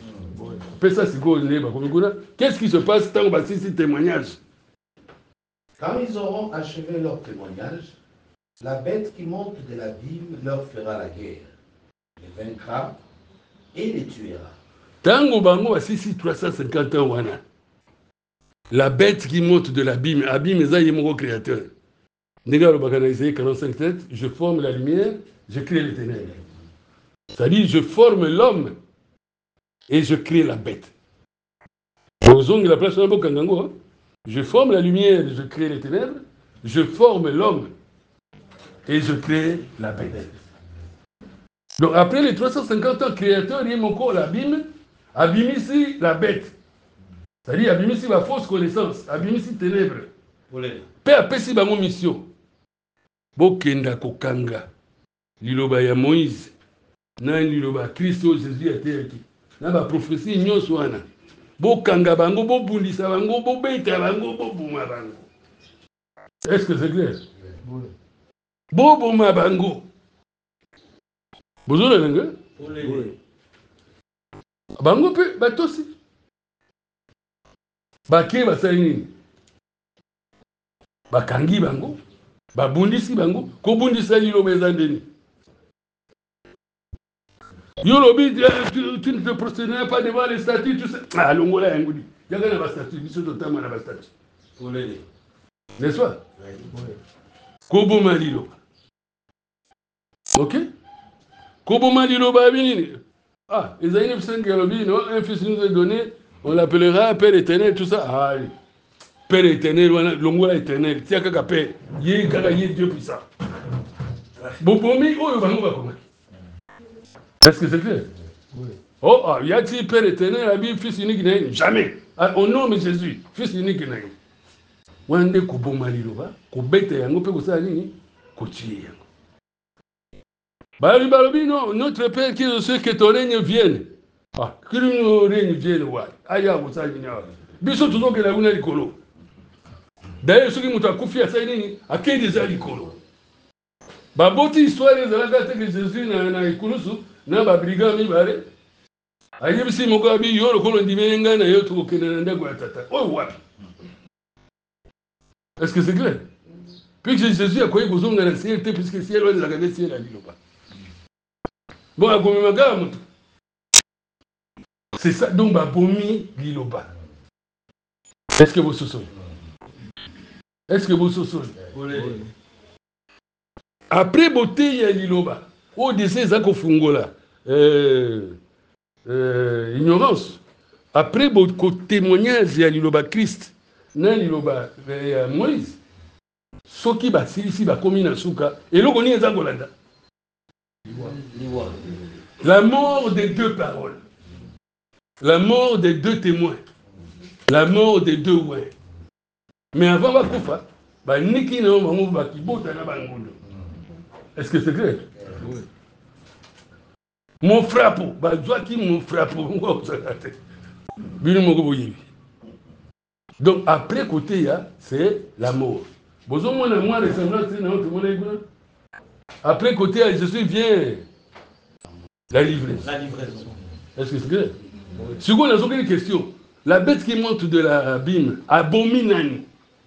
Qu'est-ce qui se passe tant que ces témoignages? Quand ils auront achevé leur témoignage, la bête qui monte de l'abîme leur fera la guerre, les vaincra et les tuera. Tango bango asisi 350 ans wana. La bête qui monte de l'abîme, abîme est mon créateur. Négal bakana Isaïe 45:7, je forme la lumière, je crée les ténèbres. C'est-à-dire je forme l'homme et je crée la bête. Je forme la lumière, je crée les ténèbres. je forme l'homme et je crée la bête. Donc après les 350 ans, créateur, il y a mon corps, l'abîme, abîme ici la bête. C'est-à-dire, abîme ici la fausse connaissance, abîme ici ténèbres. Père après si ma mission. Bokenda kokanga. Liloba ya Moïse. Na liloba Christo Jésus a été acquis. Na ba prophétie nyonso wana. Bokanga bango, bobundisa bango, bobeta bango, bobuma bango. Est-ce que c'est clair? Oui. Bobuma bango. Bozona nanga? Oui. Bango pe batosi. Bake basali nini? Bakangi bango, babundisi bango, kobundisa liloba eza ndeni. Yolobi, tu ne te prosterneras pas devant les statues, tout ça. Ah, l'ongola yangoudi. Il y a des statues, il y a des statues. N'est-ce pas? Koboma liloba. Ok? Koboma liloba binini. Ah, les années 5 un fils nous est donné, on l'appellera Père éternel, tout ça. Ah, Père éternel, l'ongola éternel. Tiens, kaka Père. Yé, kaka yé, Dieu puissant. Bobomi, oh, bango bakoma. Est-ce que c'est clair? Oui. Oh, il y a-t-il Père éternel, Abi, Fils unique, jamais. Au nom de Jésus, Fils unique. Wande kuboma liloba, kubete yango pe kosala nini? Kotie yango. Balobi non, notre Père qui est ceux que ton règne vienne. Ah, que ton règne vienne, ouais. Aya kosala nini awa. Biso toujours que la una likolo. D'ailleurs, ceux qui m'ont confié à ça, à qui déjà likolo. Baboti histoire ezalaka te que Jésus na ikulusu na ba brigand mibale. Ayebisi moko abi yo lokolo ndimenga na yo tokokende na ndako ya tata. Oh wapi? Est-ce que c'est clair? Puisque Jésus a koyi kozonga na ciel te puisque ciel wana ezalaka te ciel aliloba. Bon akomemaka moto. C'est ça donc babomi liloba. Est-ce que vous soupçonnez? Est-ce que vous soupçonnez? Oui. Après beauté ya liloba, au décès zako fungola, ignorance. Après beaucoup témoignage ya liloba Christ, na liloba Moïse, soki ba silisi ba komi na suka, eloko ni ezako landa. La mort des deux paroles, la mort des deux témoins, la mort des deux ouais. Mais avant ba kufa, ba niki na bango ba kibota na bangondo. Est-ce que c'est clair? Oui. Mon frappo, bah toi qui mon frappo, donc après côté c'est la mort. Besoin moi moi ressemblance c'est notre monde. Après côté Jésus vient la livraison. La livraison. Est-ce que c'est clair? Oui. Si on a une question, la bête qui monte de l'abîme, abomi nani?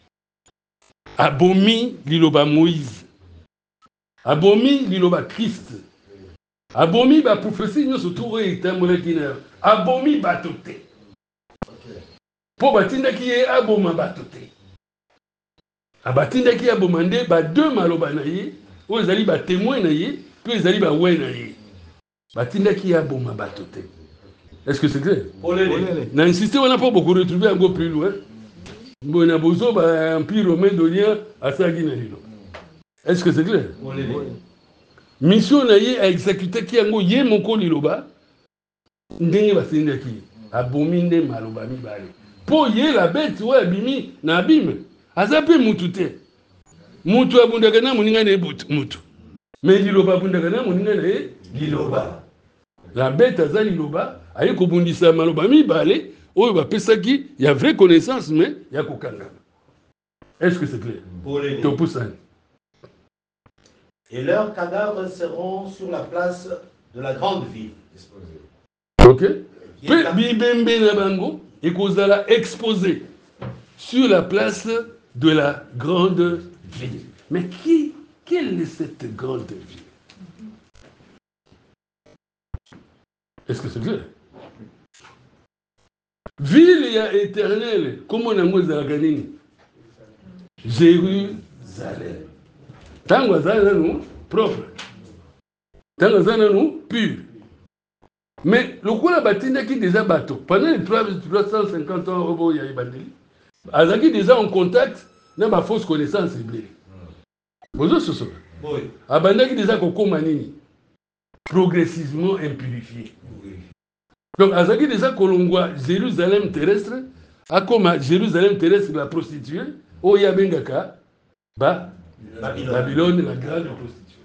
Abomi liloba Moïse. Abomi liloba Christ. Abomi ba prophétie nous autour et témoin qui n'a. Abomi batote. Pour batinda qui est aboma batote. Abatinda qui abomande ba deux maloba naïe, ou les ali ba témoin naïe, puis les ali ba ouais naïe. Batinda qui est aboma batote. Est-ce que c'est clair? N'a insisté on n'a pas beaucoup retrouvé un peu plus loin. Bon a besoin ba empire romain d'Orient à Saguinalilo. Est-ce que c'est clair? Oui. Mission naïe a exécuté qui yango yé moko liloba ndenge basenda ki abomi nde maloba mibale po yé la bête ouais abimi na abime azape mutu te mutu abundaka na moninga na mutu mais liloba abundaka na moninga na liloba la bête aza liloba aye kobundisa maloba mibale oyo bapesaki ya vraie connaissance mais ya kokanga. Est-ce que c'est clair? Topusani. Et leurs cadavres seront sur la place de la grande ville. Ok. Bibembe na bango et kozala exposé sur la place de la grande ville. Mais quelle est cette grande ville? Est-ce que c'est clair? Ville éternelle, comment on a dit Zalganini? Jérusalem. Tango azana nous propre. Tango azana nous pur. Mais le coup la batinda qui déjà bateau pendant les 350 ans au bout il y a bandeli. Azaki déjà en contact na ba fausse connaissance ebele bozo soso Oui. abandaki déjà kokoma nini progressivement impurifié. Donc azaki déjà kolongwa Jérusalem terrestre akoma Jérusalem terrestre la prostituée oyo abengaka Babylone la grande prostituée.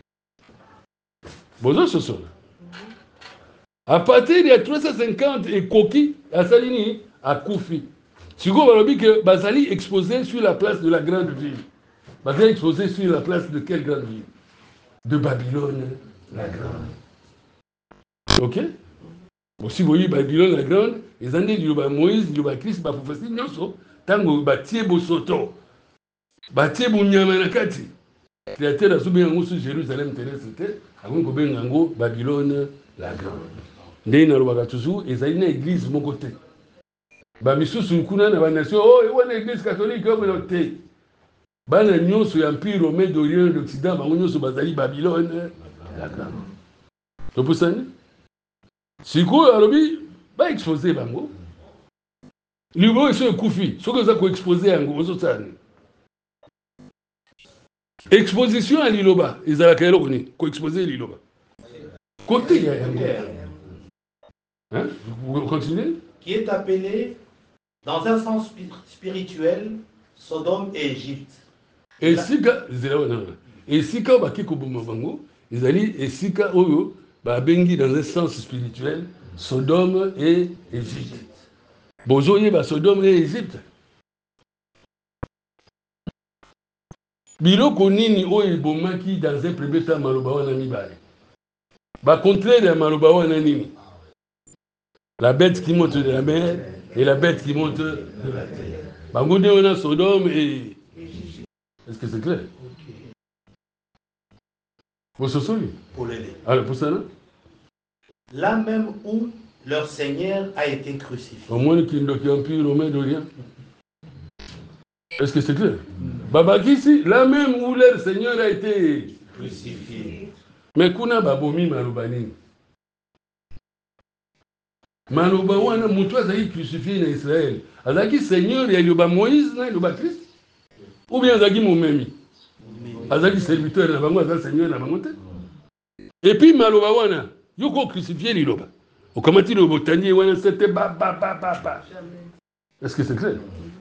Bozo soso à partir de 350 et Koki à Salini à Koufi. Siko balobi que bazali exposé sur la place de la grande ville. Bazali exposé sur la place de quelle grande ville? De Babylone la grande. OK? Aussi vous voyez Babylone la grande, les années du Moïse, du Christ, ba prophétie nyonso, tango batie bosoto. Batie bunyama na kati. Créateur azubi yango sur Jérusalem terrestre, avant ko benga ngo Babylone la grande. Ndé na lobaka toujours ezali na église moko te. Ba misusu kuna na ba nation oh wana église catholique ko te. Bana nyonso ya empire romain d'Orient d'Occident bango nyonso bazali Babylone la grande. To pusani? Siko alobi ba exposer bango. Libo eso kufi, soko za ko exposer yango ozo tsani. Exposition à Liloba, ezalaka eloko ni ko exposer Liloba. Côté ya yango. Hein? Vous continuez? Qui est appelé, dans un sens spirituel, Sodome et Égypte. Et sika baki koboma bango, ezali esika oyo ba bengi dans un sens spirituel Sodome et Égypte. Bozo yeba Sodome et Égypte. Biloko nini oyo ebomaki dans un premier temps maloba wana mibale. Ba contraire ya maloba wana nini? La bête qui monte de la mer et la bête qui monte de la terre. Bangonde on a Sodome et... Est-ce que c'est clair? Vous se souvenez? Alors pour ça, non? Là même où leur Seigneur a été crucifié. Au moins qu'il n'y a plus romain de rien. Est-ce que c'est clair? Babaki ici, là même où leur Seigneur a été crucifié. Mais kuna babomi malubanini. Maloba wana mutu azali crucifié na Israël. Azaki Seigneur ya yoba Moïse na yoba Christ. Ou bien azaki momemi. Azaki serviteur na bango azali Seigneur na bango te. Et puis maloba wana yoko crucifié liloba. Okamati le botanier wana c'était ba. Est-ce que c'est clair?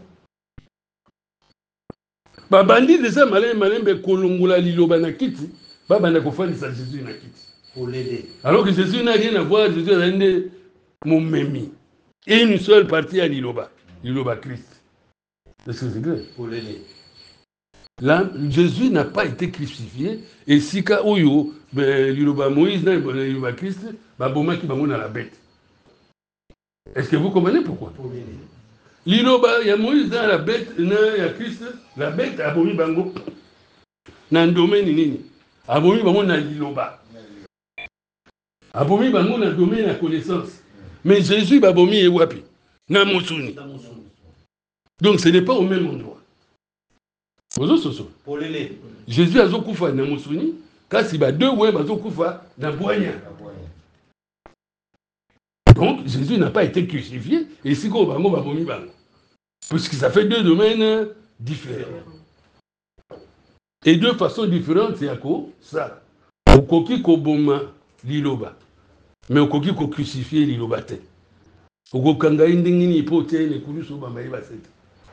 Ba bandi déjà malembe kolongula liloba na kiti, ba banda kofandisa Jésus na kiti. Pour l'aider. Alors que Jésus n'a rien à voir, Jésus a une momemi. Et une seule partie à Liloba Christ. Est-ce que c'est clair? Pour l'aider. Là, Jésus n'a pas été crucifié. Et si ka oyo, Liloba Moïse, Liloba Christ, baboma qui bamona la bête. Est-ce que vous comprenez pourquoi? Pour l'aider. Liloba, il y a Moïse dans la bête, il y a Christ, la bête a bomi bango. Nan domaine nini. A bomi bango na Liloba. A bomi bango na domaine la connaissance. Mais Jésus va bomi et wapi. Na mosuni. Donc ce n'est pas au même endroit. Pour l'aider. Jésus a zokufa na mosuni, kasi ba deux ouais ba zokufa na boanya. Donc Jésus n'a pas été crucifié et si ko bango ba bomi bango. Puisque ça fait deux domaines différents. Et deux façons différentes, c'est à quoi ça. Okoki ko boma liloba. Mais okoki ko crucifier liloba te. Okokanga indingini ipote ne kuluso bamba iba sete.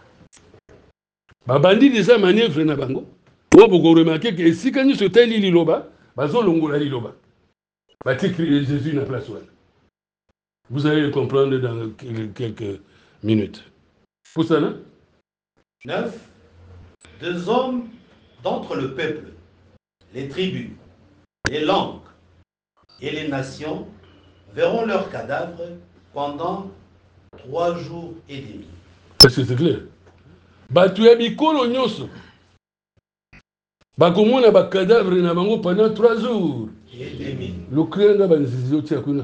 Babandi déjà manœuvre na bango. O boko remarquer que si quand se teli liloba, bazo longola liloba. Bati Jésus na place wana. Vous allez le comprendre dans quelques minutes. Pour ça, non? 9. Deux hommes d'entre le peuple, les tribus, les langues et les nations verront leurs cadavres pendant 3 jours et demi. Est-ce que c'est clair? Batu ya bikolo nyonso bakomona ba cadavre na bango pendant 3 jours et demi. Le créa na banzizi oti akuna.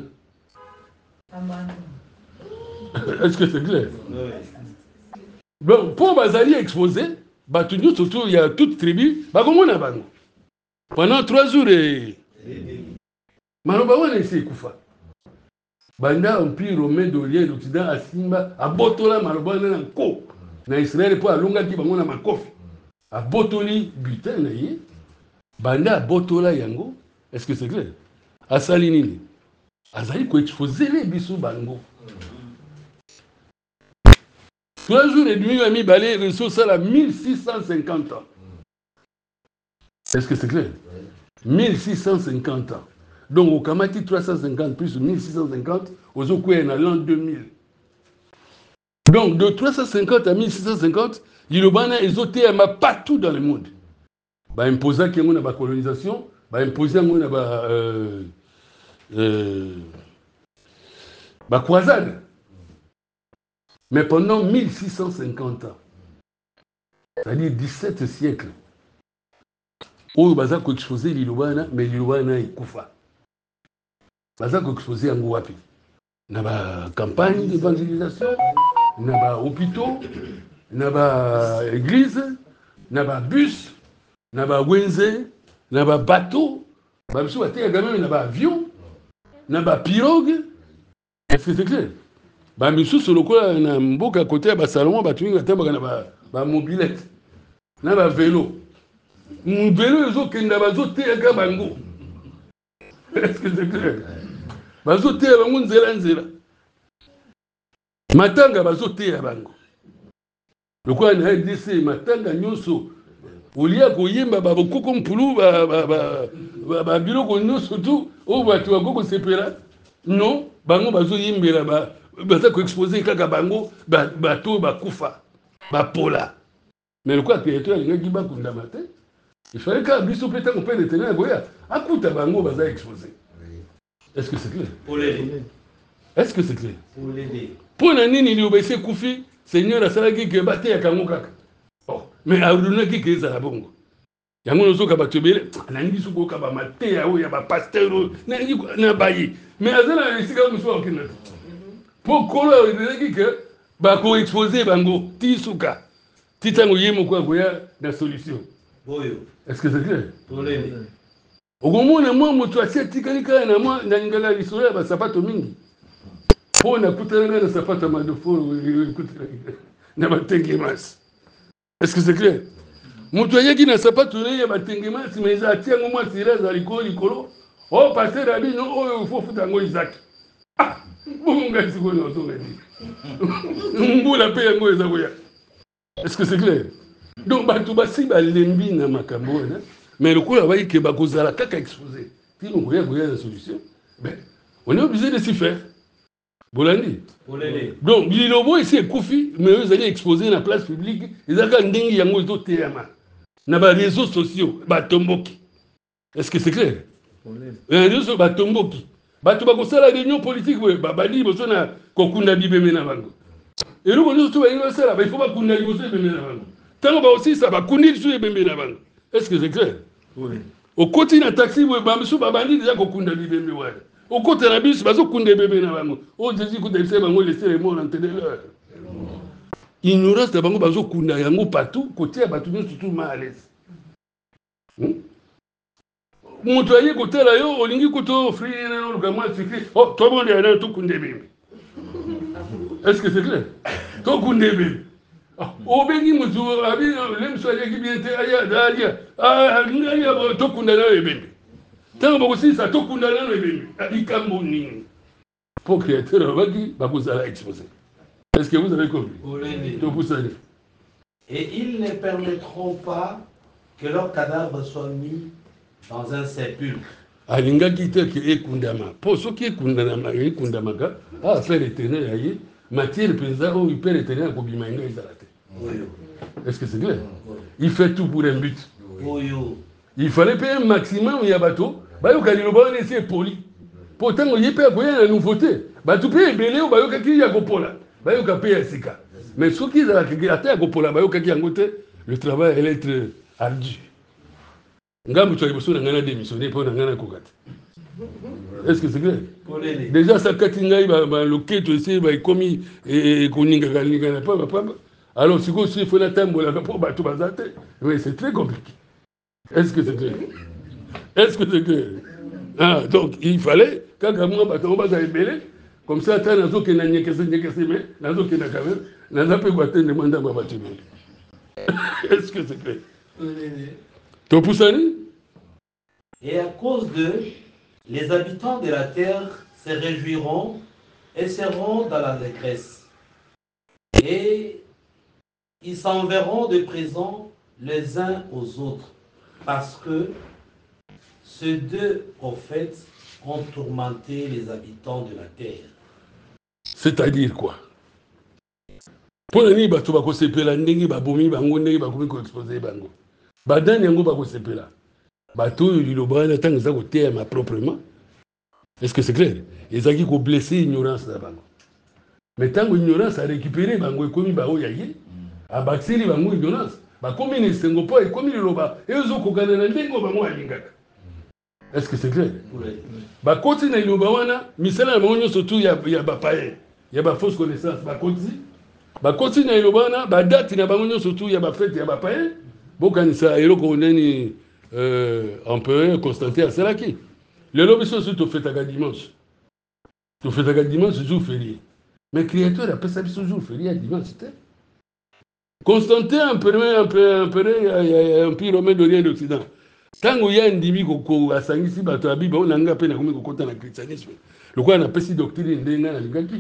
Est-ce que c'est clair? Oui. Bon, pour bazali exposé, batu nyonso surtout il y a toute tribu bakomona bango pendant 3 jours et demi. Maloba wana ese kufa. Banda empire romain d'Orient d'Occident asimba abotola maloba na nko. na Israël po alongaki bango na makofi abotoli butin na ye banda abotola yango. Est-ce que c'est clair? Asali nini azali ko exposer biso bango 3 jours et demi ami balé ressource à la 1650 ans. Est-ce que c'est clair? 1650 ans. Donc au Kamati 350 plus 1650 aux Okoué dans l'an 2000. Donc de 350 à 1650, Yilobana ils ont été partout dans le monde. Bah imposer qu'il y a une colonisation, bah imposer qu'il y a une croisade. Mais pendant 1650 ans, c'est-à-dire 17 siècles, où baza ko exposer Lilobana, mais Lilobana est koufa. Baza ko exposer en Guapi. Na ba campagne d'évangélisation, na ba hôpitaux, na ba église, na ba bus, na ba wenze, na ba bateau, ba biso ba te même na ba avion, na ba pirogue. Est-ce que c'est clair? Ba biso solo ko na mboka côté ya ba Salomon ba tuinga tamba na ba mobilette. Na ba vélo. Vélo ezo kenda bazo te ya bango. Est-ce que c'est clair? Bazo te ya bango nzela nzela. Matanga bazo te ya bango. Le quoi na RDC matanga nyonso olia koyemba ba bokoko mpulu ba biloko nyonso tu o batu bakoko sepela. Non, bango bazo yembela baza ko exposer kaka bango bato bakufa bapola. Mais le quoi territoire ngaki bakunda matin. Il fallait que biso peta ko pe détenir goya akuta bango baza exposer. Est-ce que c'est clair? Pour l'aider. Est-ce que c'est clair? Pour l'aider. Pour nani ni obese kufi Seigneur asalaki ke bate ya kango kaka. Oh, mais aulunaki ke za bongo. Yango nozo ka batobele nangi suko ka ba mate ya o ya ba pasteur nangi na bayi. Mais azala risika muso okina. Pour kolo ezaki ke ba ko exposer bango tisuka. Titango yemo kwa goya na solution. Boyo. Est-ce que c'est clair? Pour l'aider. Ogomona moi moto asetikali kana na moi na ngala lisolo ya ba sapato mingi. Po na kutana na sapato madoforo kutana na batengemas. Est-ce que c'est clair? Moto yaki na sapato ya batengemas mais za tiango moi tira za likolo. Oh pasteur abi no oh faut futa ngo Isaac. Ah, bonga siko no to ngani. Mbula pe yango ezakoya. Est-ce que c'est clair? Donc bato basi ba lembi na makambo na mais le coup là va que bakozala kaka exposé. Puis on goya la solution. Ben on est obligé de s'y faire. Bolandi. Donc, Lilobo ici est Koufi, mais eux allaient exposer dans la place publique. Ils ont un dingue yango to théâtre. Dans les réseaux sociaux, batomboki. Est-ce que c'est clair? Les réseaux sociaux batomboki. Bato bakosa la réunion politique, babadi boso na kokunda bibeme na bango. Et nous on tout va ça là, il faut pas kunda boso bibeme na bango. Tant ba aussi ça va kundi sur bibeme na bango. Est-ce que c'est clair? Oui. Au côté na taxi, bamsu babandi déjà kokunda bibeme ouais. Au côté de la bus, bazo kunde bébé na bango. O Jésus ko dese bango laisser les morts l'entendre. Ignorance de bango bazo kunda yango partout, côté ya batu surtout mal à l'aise. Moto aye côté la yo olingi koto free na no kama fikri. Oh, tout le monde est là tout kunde bébé. Est-ce que c'est clair? Tout kunde bébé. O bengi moto abi lem so ya ki bien te aya dalia. Ah, ngaya to kunda na bébé. Tant que aussi ça tout condamné le bébé, il cambouni. Pour créateur vaki, vous allez exposer. Est-ce que vous avez compris? Et ils ne permettront pas que leur cadavre soit mis dans un sépulcre. Alinga kite ki ekundama. Pour ceux qui ekundama, ekundamaka, ah faire éternel ayi, matière penza ou il peut éternel ko bimainga izalate. Est-ce que c'est clair? Il fait tout pour un but. Il fallait payer un maximum il y a bateau. Bayo Kaliloba on essaie poli. Pourtant on y peut payer la nouveauté. Bato paye belé ou bayo kaki ya gopola. Bayo ka paye sika. Mais ceux qui ont la ata gopola bayo kaki yangote, le travail elle est ardu. Ngambu tu aliboso ngana démissionner pour ngana kokati. Est-ce que c'est clair? Déjà ça katinga ba loketo essayer ba komi et koninga kalinga pas. Alors si vous faut la tambola pour bato bazate, mais c'est très compliqué. Est-ce que c'est clair? Est-ce que c'est clair? Ah, donc il fallait, quand moi, comme ça, tu as un qui n'a pas de Naza pe boite demanda ba batibeli. Est-ce que c'est clair? To poussani? Et à cause d'eux, les habitants de la terre se réjouiront et seront dans la détresse. Et ils s'enverront de présent les uns aux autres, parce que ces deux prophètes ont tourmenté les habitants de la terre. C'est-à-dire quoi? Pour nini bato bakosepela ndenge babomi bango ndenge bakomi ko exposer bango. Badani yango bakosepela. Bato liloba na tanga za koteya ma proprement. Est-ce que c'est clair? Ezaki ko blesser ignorance na bango. Mais tango ignorance a récupéré bango ekomi ba oya ye. Abakseli bango ignorance. Bakomi ne sengo po ekomi liloba ezo kokana na ndenge bango alingaka. Est-ce que c'est clair? Bakoti na liloba wana misala na bango nyonso tu ya bapaye. Ya ba fausse connaissance bakoti na liloba wana ba date na bango nyonso tu ya ba fête ya bapaye. Bokanisa eloko neni empereur Constantin asalaki. Lelo biso su to fêtaka dimanche. To fêtaka dimanche jour férié. Mais créateur a pesa biso jour férié à dimanche te. Constantin empereur empire romain d'Orient et d'Occident. Tango ya ndimi ko asangisi bato ya Bible onanga pe na komi kokota na christianisme. Lokola na pesi doctrine ndenga na lingaki.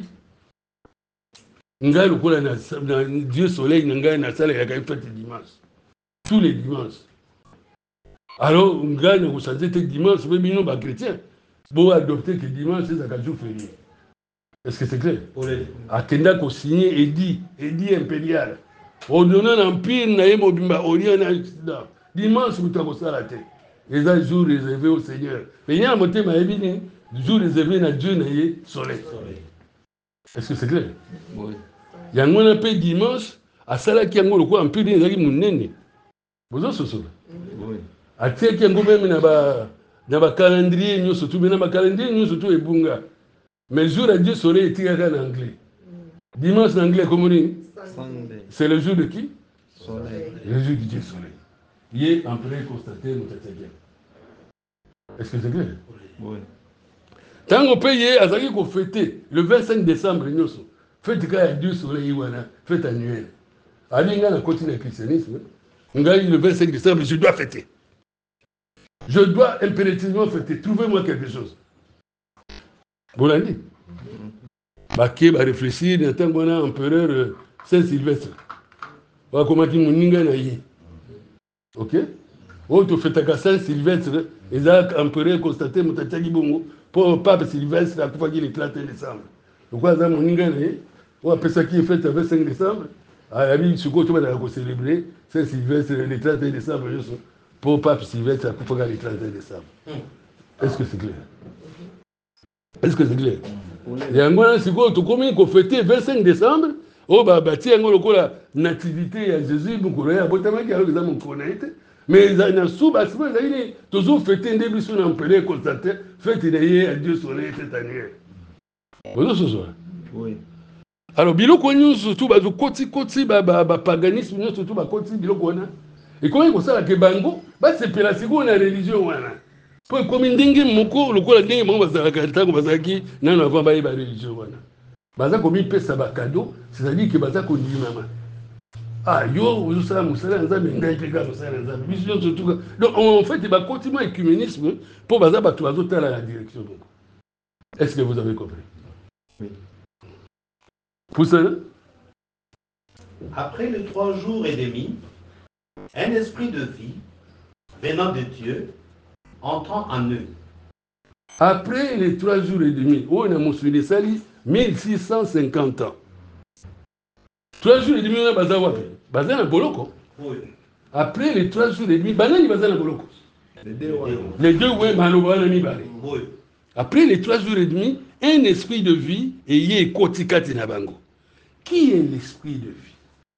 Nga lokola na Dieu soleil nga na sala ya fête dimanche. Tous les dimanches. Alors, on gagne au santé dimanche, mais nous, les chrétiens, pour adopter que dimanche, c'est un jour férié. Est-ce que c'est clair? À Kenda, qu'on signe édit impérial. On donne un empire, on Orient et Occident. Dimanche, vous avez la tête. Les un jour réservé au Seigneur. Mais il y a un moté, le jour réservé à Dieu, le soleil. Est-ce que c'est clair? Oui. Il y a un peu dimanche, à Sala qui a un peu empire, il y a un peu vous avez ce oui. Atie qui ngombe na ba calendrier nyo surtout na ba calendrier nyo surtout ebunga. Mais jour à Dieu soleil est en anglais. Dimanche en anglais comment dit? C'est le jour de qui? Soleil. Le jour du Dieu soleil. Il est empereur Constantin Moutatia. Est-ce que c'est clair? Oui. Tant qu'on paye azaki ko fêter le 25 décembre nyoso. Fête ka Dieu soleil wana, fête annuelle. Alinga na continent christianisme. Le 25 décembre, je dois fêter. Je dois impérativement fêter. Trouvez-moi quelque chose. Vous l'avez dit? Baké va réfléchir, il y a un empereur Saint-Sylvestre. Voilà comment il y a. Ok? Oh, tu fais ta Saint-Sylvestre, et là, empereur Constantin Moutatia Bongo, pour Pape Sylvestre, à quoi il est 31 décembre. Donc, voilà, mon ingénieur, on appelle ça qui est fait le 25 décembre. Ah, oui, ce qu'on va célébrer, c'est Sylvestre, le 31 décembre, pour Pape Sylvestre, il faut le 31 décembre. Est-ce que c'est clair? Est-ce que c'est clair? Et en gros, c'est quoi, tu communiques qu'on fête le 25 décembre, oh, bah, tiens, on a la nativité à Jésus, donc on a un botama qui a l'examen connaître, mais il y a un sous-bassement, il y a toujours fêté un début sur l'empereur Constantin, fête à Dieu soleil cette année. Vous avez ce soir? Oui. Alors, biloko nyonso surtout ba koti paganisme nyonso surtout ba koti biloko wana. Et comment ko sala ke bango ba sepela siko na religion wana. Po comme ndenge moko lokola ndenge bango bazala ka tango bazaki nana avant ba religion wana. Baza komi pesa ba cadeau, c'est-à-dire que baza ko ndimama. Ah yo vous sala musala nzambe ngai pe ka musala nzambe. Biso surtout. Donc en fait ba koti mo écuménisme pour baza ba to azotala la direction donc. Est-ce que vous avez compris? Oui. Après les 3 jours et demi, un esprit de vie venant de Dieu entrant en eux. Après les 3 jours et demi, on a mentionné ça, 1650 ans. 3 jours et demi, on a basé wapi? Basé na Boloko. Oui. Après les 3 jours et demi, banani basé na Boloko. Les deux, oui, malobana ni bale. Oui. Après les 3 jours et demi, un esprit de vie et yé kotikati na bango. Qui est l'esprit de vie?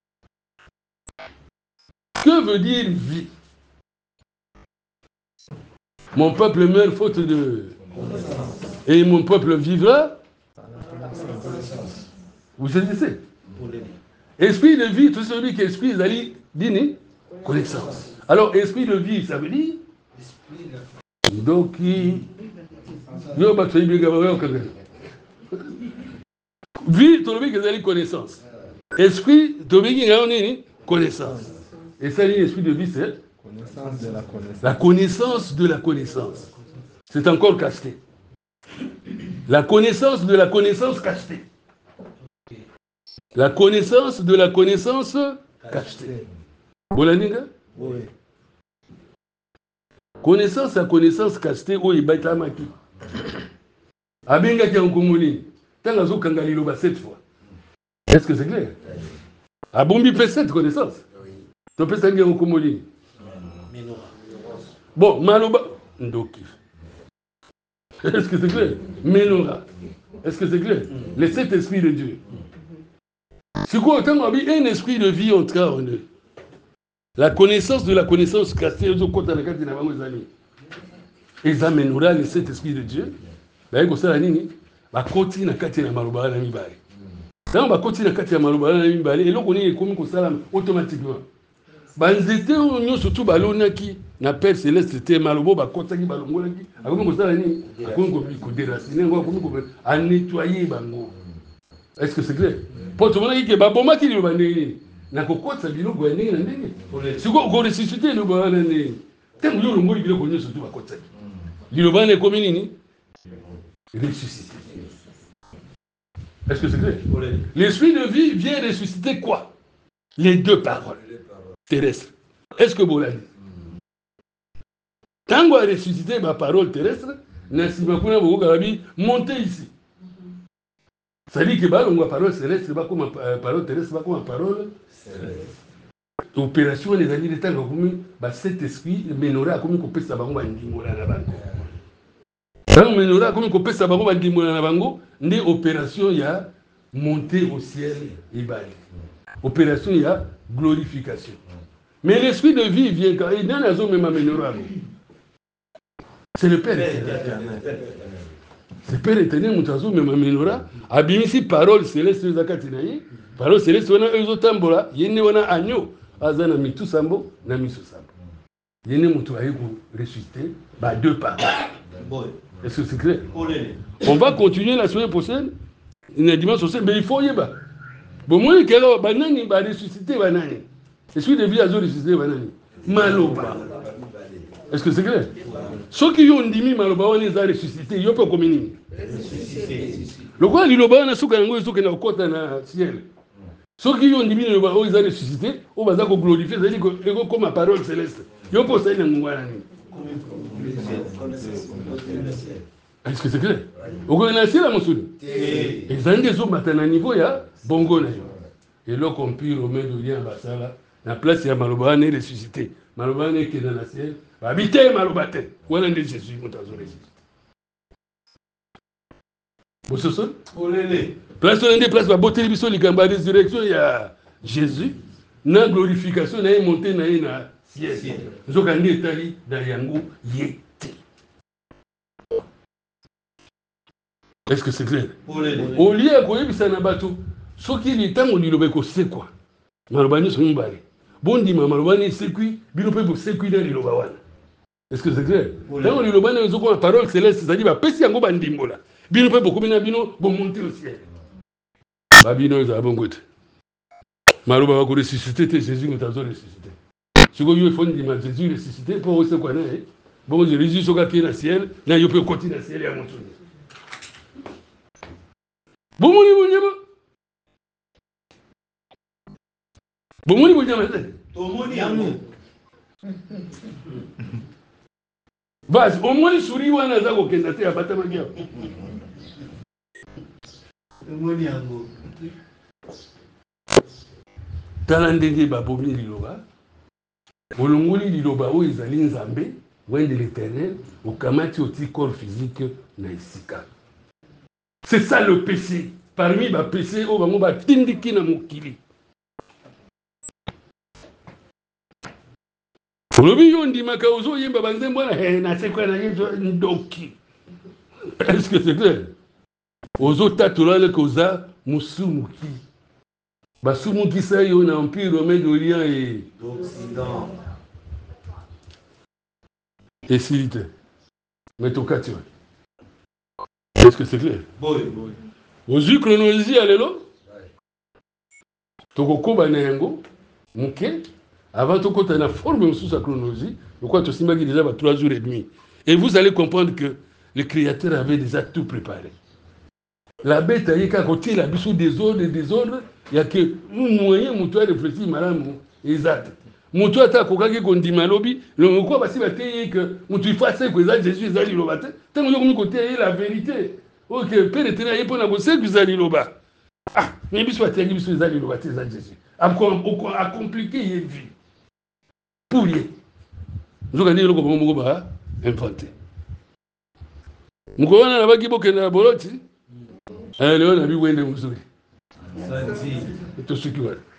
Que veut dire vie? Mon peuple meurt faute de... Et mon peuple vivra? Vous saisissez? Esprit de vie, tout celui qui est esprit, il dit connaissance. Alors, esprit de vie, ça veut dire? Donc, vie, tout le monde qui a connaissance. Esprit de connaissance. Et ça, l'esprit de vie, c'est Connaissance de la connaissance. la connaissance de la connaissance. C'est encore cacheté. La connaissance de la connaissance cachetée. La connaissance de la connaissance cachetée. Bolaninga? Oui. Connaissance à connaissance cachetée, où il bat la maki. Abenga qui en Komoli. Tant que vous kangali loba 7 fois. Est-ce que c'est clair? Abombi fait cette connaissance. Tu peux s'engager en Komoli. Bon, Maloba. Ndoki. Est-ce que c'est clair? Menora. Est-ce que c'est clair? Les 7 esprits de Dieu. C'est quoi autant un esprit de vie entre en eux? La connaissance de la connaissance cachée aux côtés de la carte de nos amis. Ils amèneront les 7 esprits de Dieu. Ben comme ça la nini, va continuer à carte na maluba na mibale. Quand va continuer à carte na maluba na mibale, et là on est comme ça automatiquement. Banzete on surtout balonaki na père céleste c'était malubo ba kotaki balongolaki. Comme ça la nini, comme ko déraciner, comme à nettoyer bango. Est-ce que c'est clair? Pour tout le monde qui est baboma qui le bandé. Na kokotsa biloko ya ndenge na ndenge. Siko ko ressusciter le ba na ndenge. Tango yo ngoli biloko nyo surtout ba kotsa. Liloba ne komi nini? Ressusciter. Est-ce que c'est clair? L'esprit de vie vient ressusciter quoi? Les 2 paroles terrestres. Est-ce que vous l'avez? Tango a ressuscité ma parole terrestre, Nassima Kuna Bogabi, montez ici. Ça dit que la parole céleste, pas comme parole terrestre, pas comme parole céleste. Opération les années de temps comme cet esprit menora comme qu'on peut savoir bandimora na bango. Quand menora comme qu'on peut savoir bandimora na bango, né opération il y a monter au ciel et bali. Opération il y a glorification. Mais l'esprit de vie vient quand il y a un zone même menora. C'est le Père. C'est Père éternel, Moutazo, même Menora, abimisi parole céleste, parole céleste, on a eux tambola, yéné on a agneau, azana mitu sambo, na miso sambo. Yéné moutou aïe pour ressusciter, 2 paroles. Est-ce que c'est clair? On va continuer la semaine prochaine, une dimanche prochaine, mais il faut y aller. Bon, moi, il y a banani, va ressusciter banani. Je suis de vie à ressusciter banani. Maloba. Est-ce que c'est clair? Ceux qui ont dit Maloba, on les a ressuscités, ils peuvent communier. Le quoi, l'Iloba, on a ceux qui ont côté dans le ciel. Ceux qui ont dit Maloba, on les a ressuscités, on va glorifier, c'est-à-dire que comme ma parole céleste, ils peuvent s'aider dans le monde. Est-ce que c'est clair? Au moins, on a ciel à Mossoul. Et ça, des hommes à un niveau, il y a bongo. Et là, on peut remettre le lien à Bassala. La place, il y a Maloba, on est ressuscité. Maloba, on est dans le ciel. Habitez Malobate. Voilà de Jésus, nous t'avons résisté. Vous savez ça? Place on est place, la beauté de l'issue, la résurrection, il y a Jésus. La glorification, il y a monté dans le ciel. Nous avons gagné l'Italie dans Yango, Yété. Est-ce que c'est clair? Au lieu de quoi, il y a un bateau. Ce qui est le temps, on dit que c'est quoi? Malobani sont barrés. Bon, dit Malobani, c'est quoi? Il peut vous sécuire dans l'Ilobawan. Est-ce que c'est clair? Quand on dit que la parole céleste, c'est-à-dire que si on a un dimbola, bino peut beaucoup monter au ciel. Babino est à bon côté. Malouba va ressusciter, Jésus nous a ressuscité. Si vous font dire Jésus ressuscité, pour vous, c'est quoi? Bon, Jésus est au ciel, là, il peut continuer au ciel et à mon tour. Bon, basi omoni suri wana za kokenda te abata magia omoni yango tala ndenge babomi liloba bolongoli liloba oyo ezali nzambe wende l'éternel okamati oti corps physique na esika. C'est ça le péché parmi bapéché oyo bango batindiki na mokili. Lobi yo ndimaka ozo yemba banzembo na sekwa na yezo ndoki. Est-ce que c'est clair? Ozo tatulana koza musumuki. Basumuki sa yo na empire romain d'Orient et d'Occident. Et silite. Mais tokati. Est-ce que c'est clair? Oui. Aux yeux chronologie allélo? tokokoba na yango muke avant tokota na forme sous sa chronologie pourquoi tu simbaki déjà 3 jours et demi et vous allez comprendre que le créateur avait déjà tout préparé la bête a yeka côté la biso des ordres il y a que moyen muto réfléchir malamu exact muto ata kokaki kondima lobi le quoi basi bateye que muto fasse que ça Jésus ezali loba te tango yo côté la vérité OK père éternel yepo na bose que ezali loba ah mais biso ateki biso ezali loba te za Jésus a compliqué ye vie pour ye nzoka ndenge loko moko ba inventé mukona na baki bokenda boloti leo na biwende muzuri to sikiwa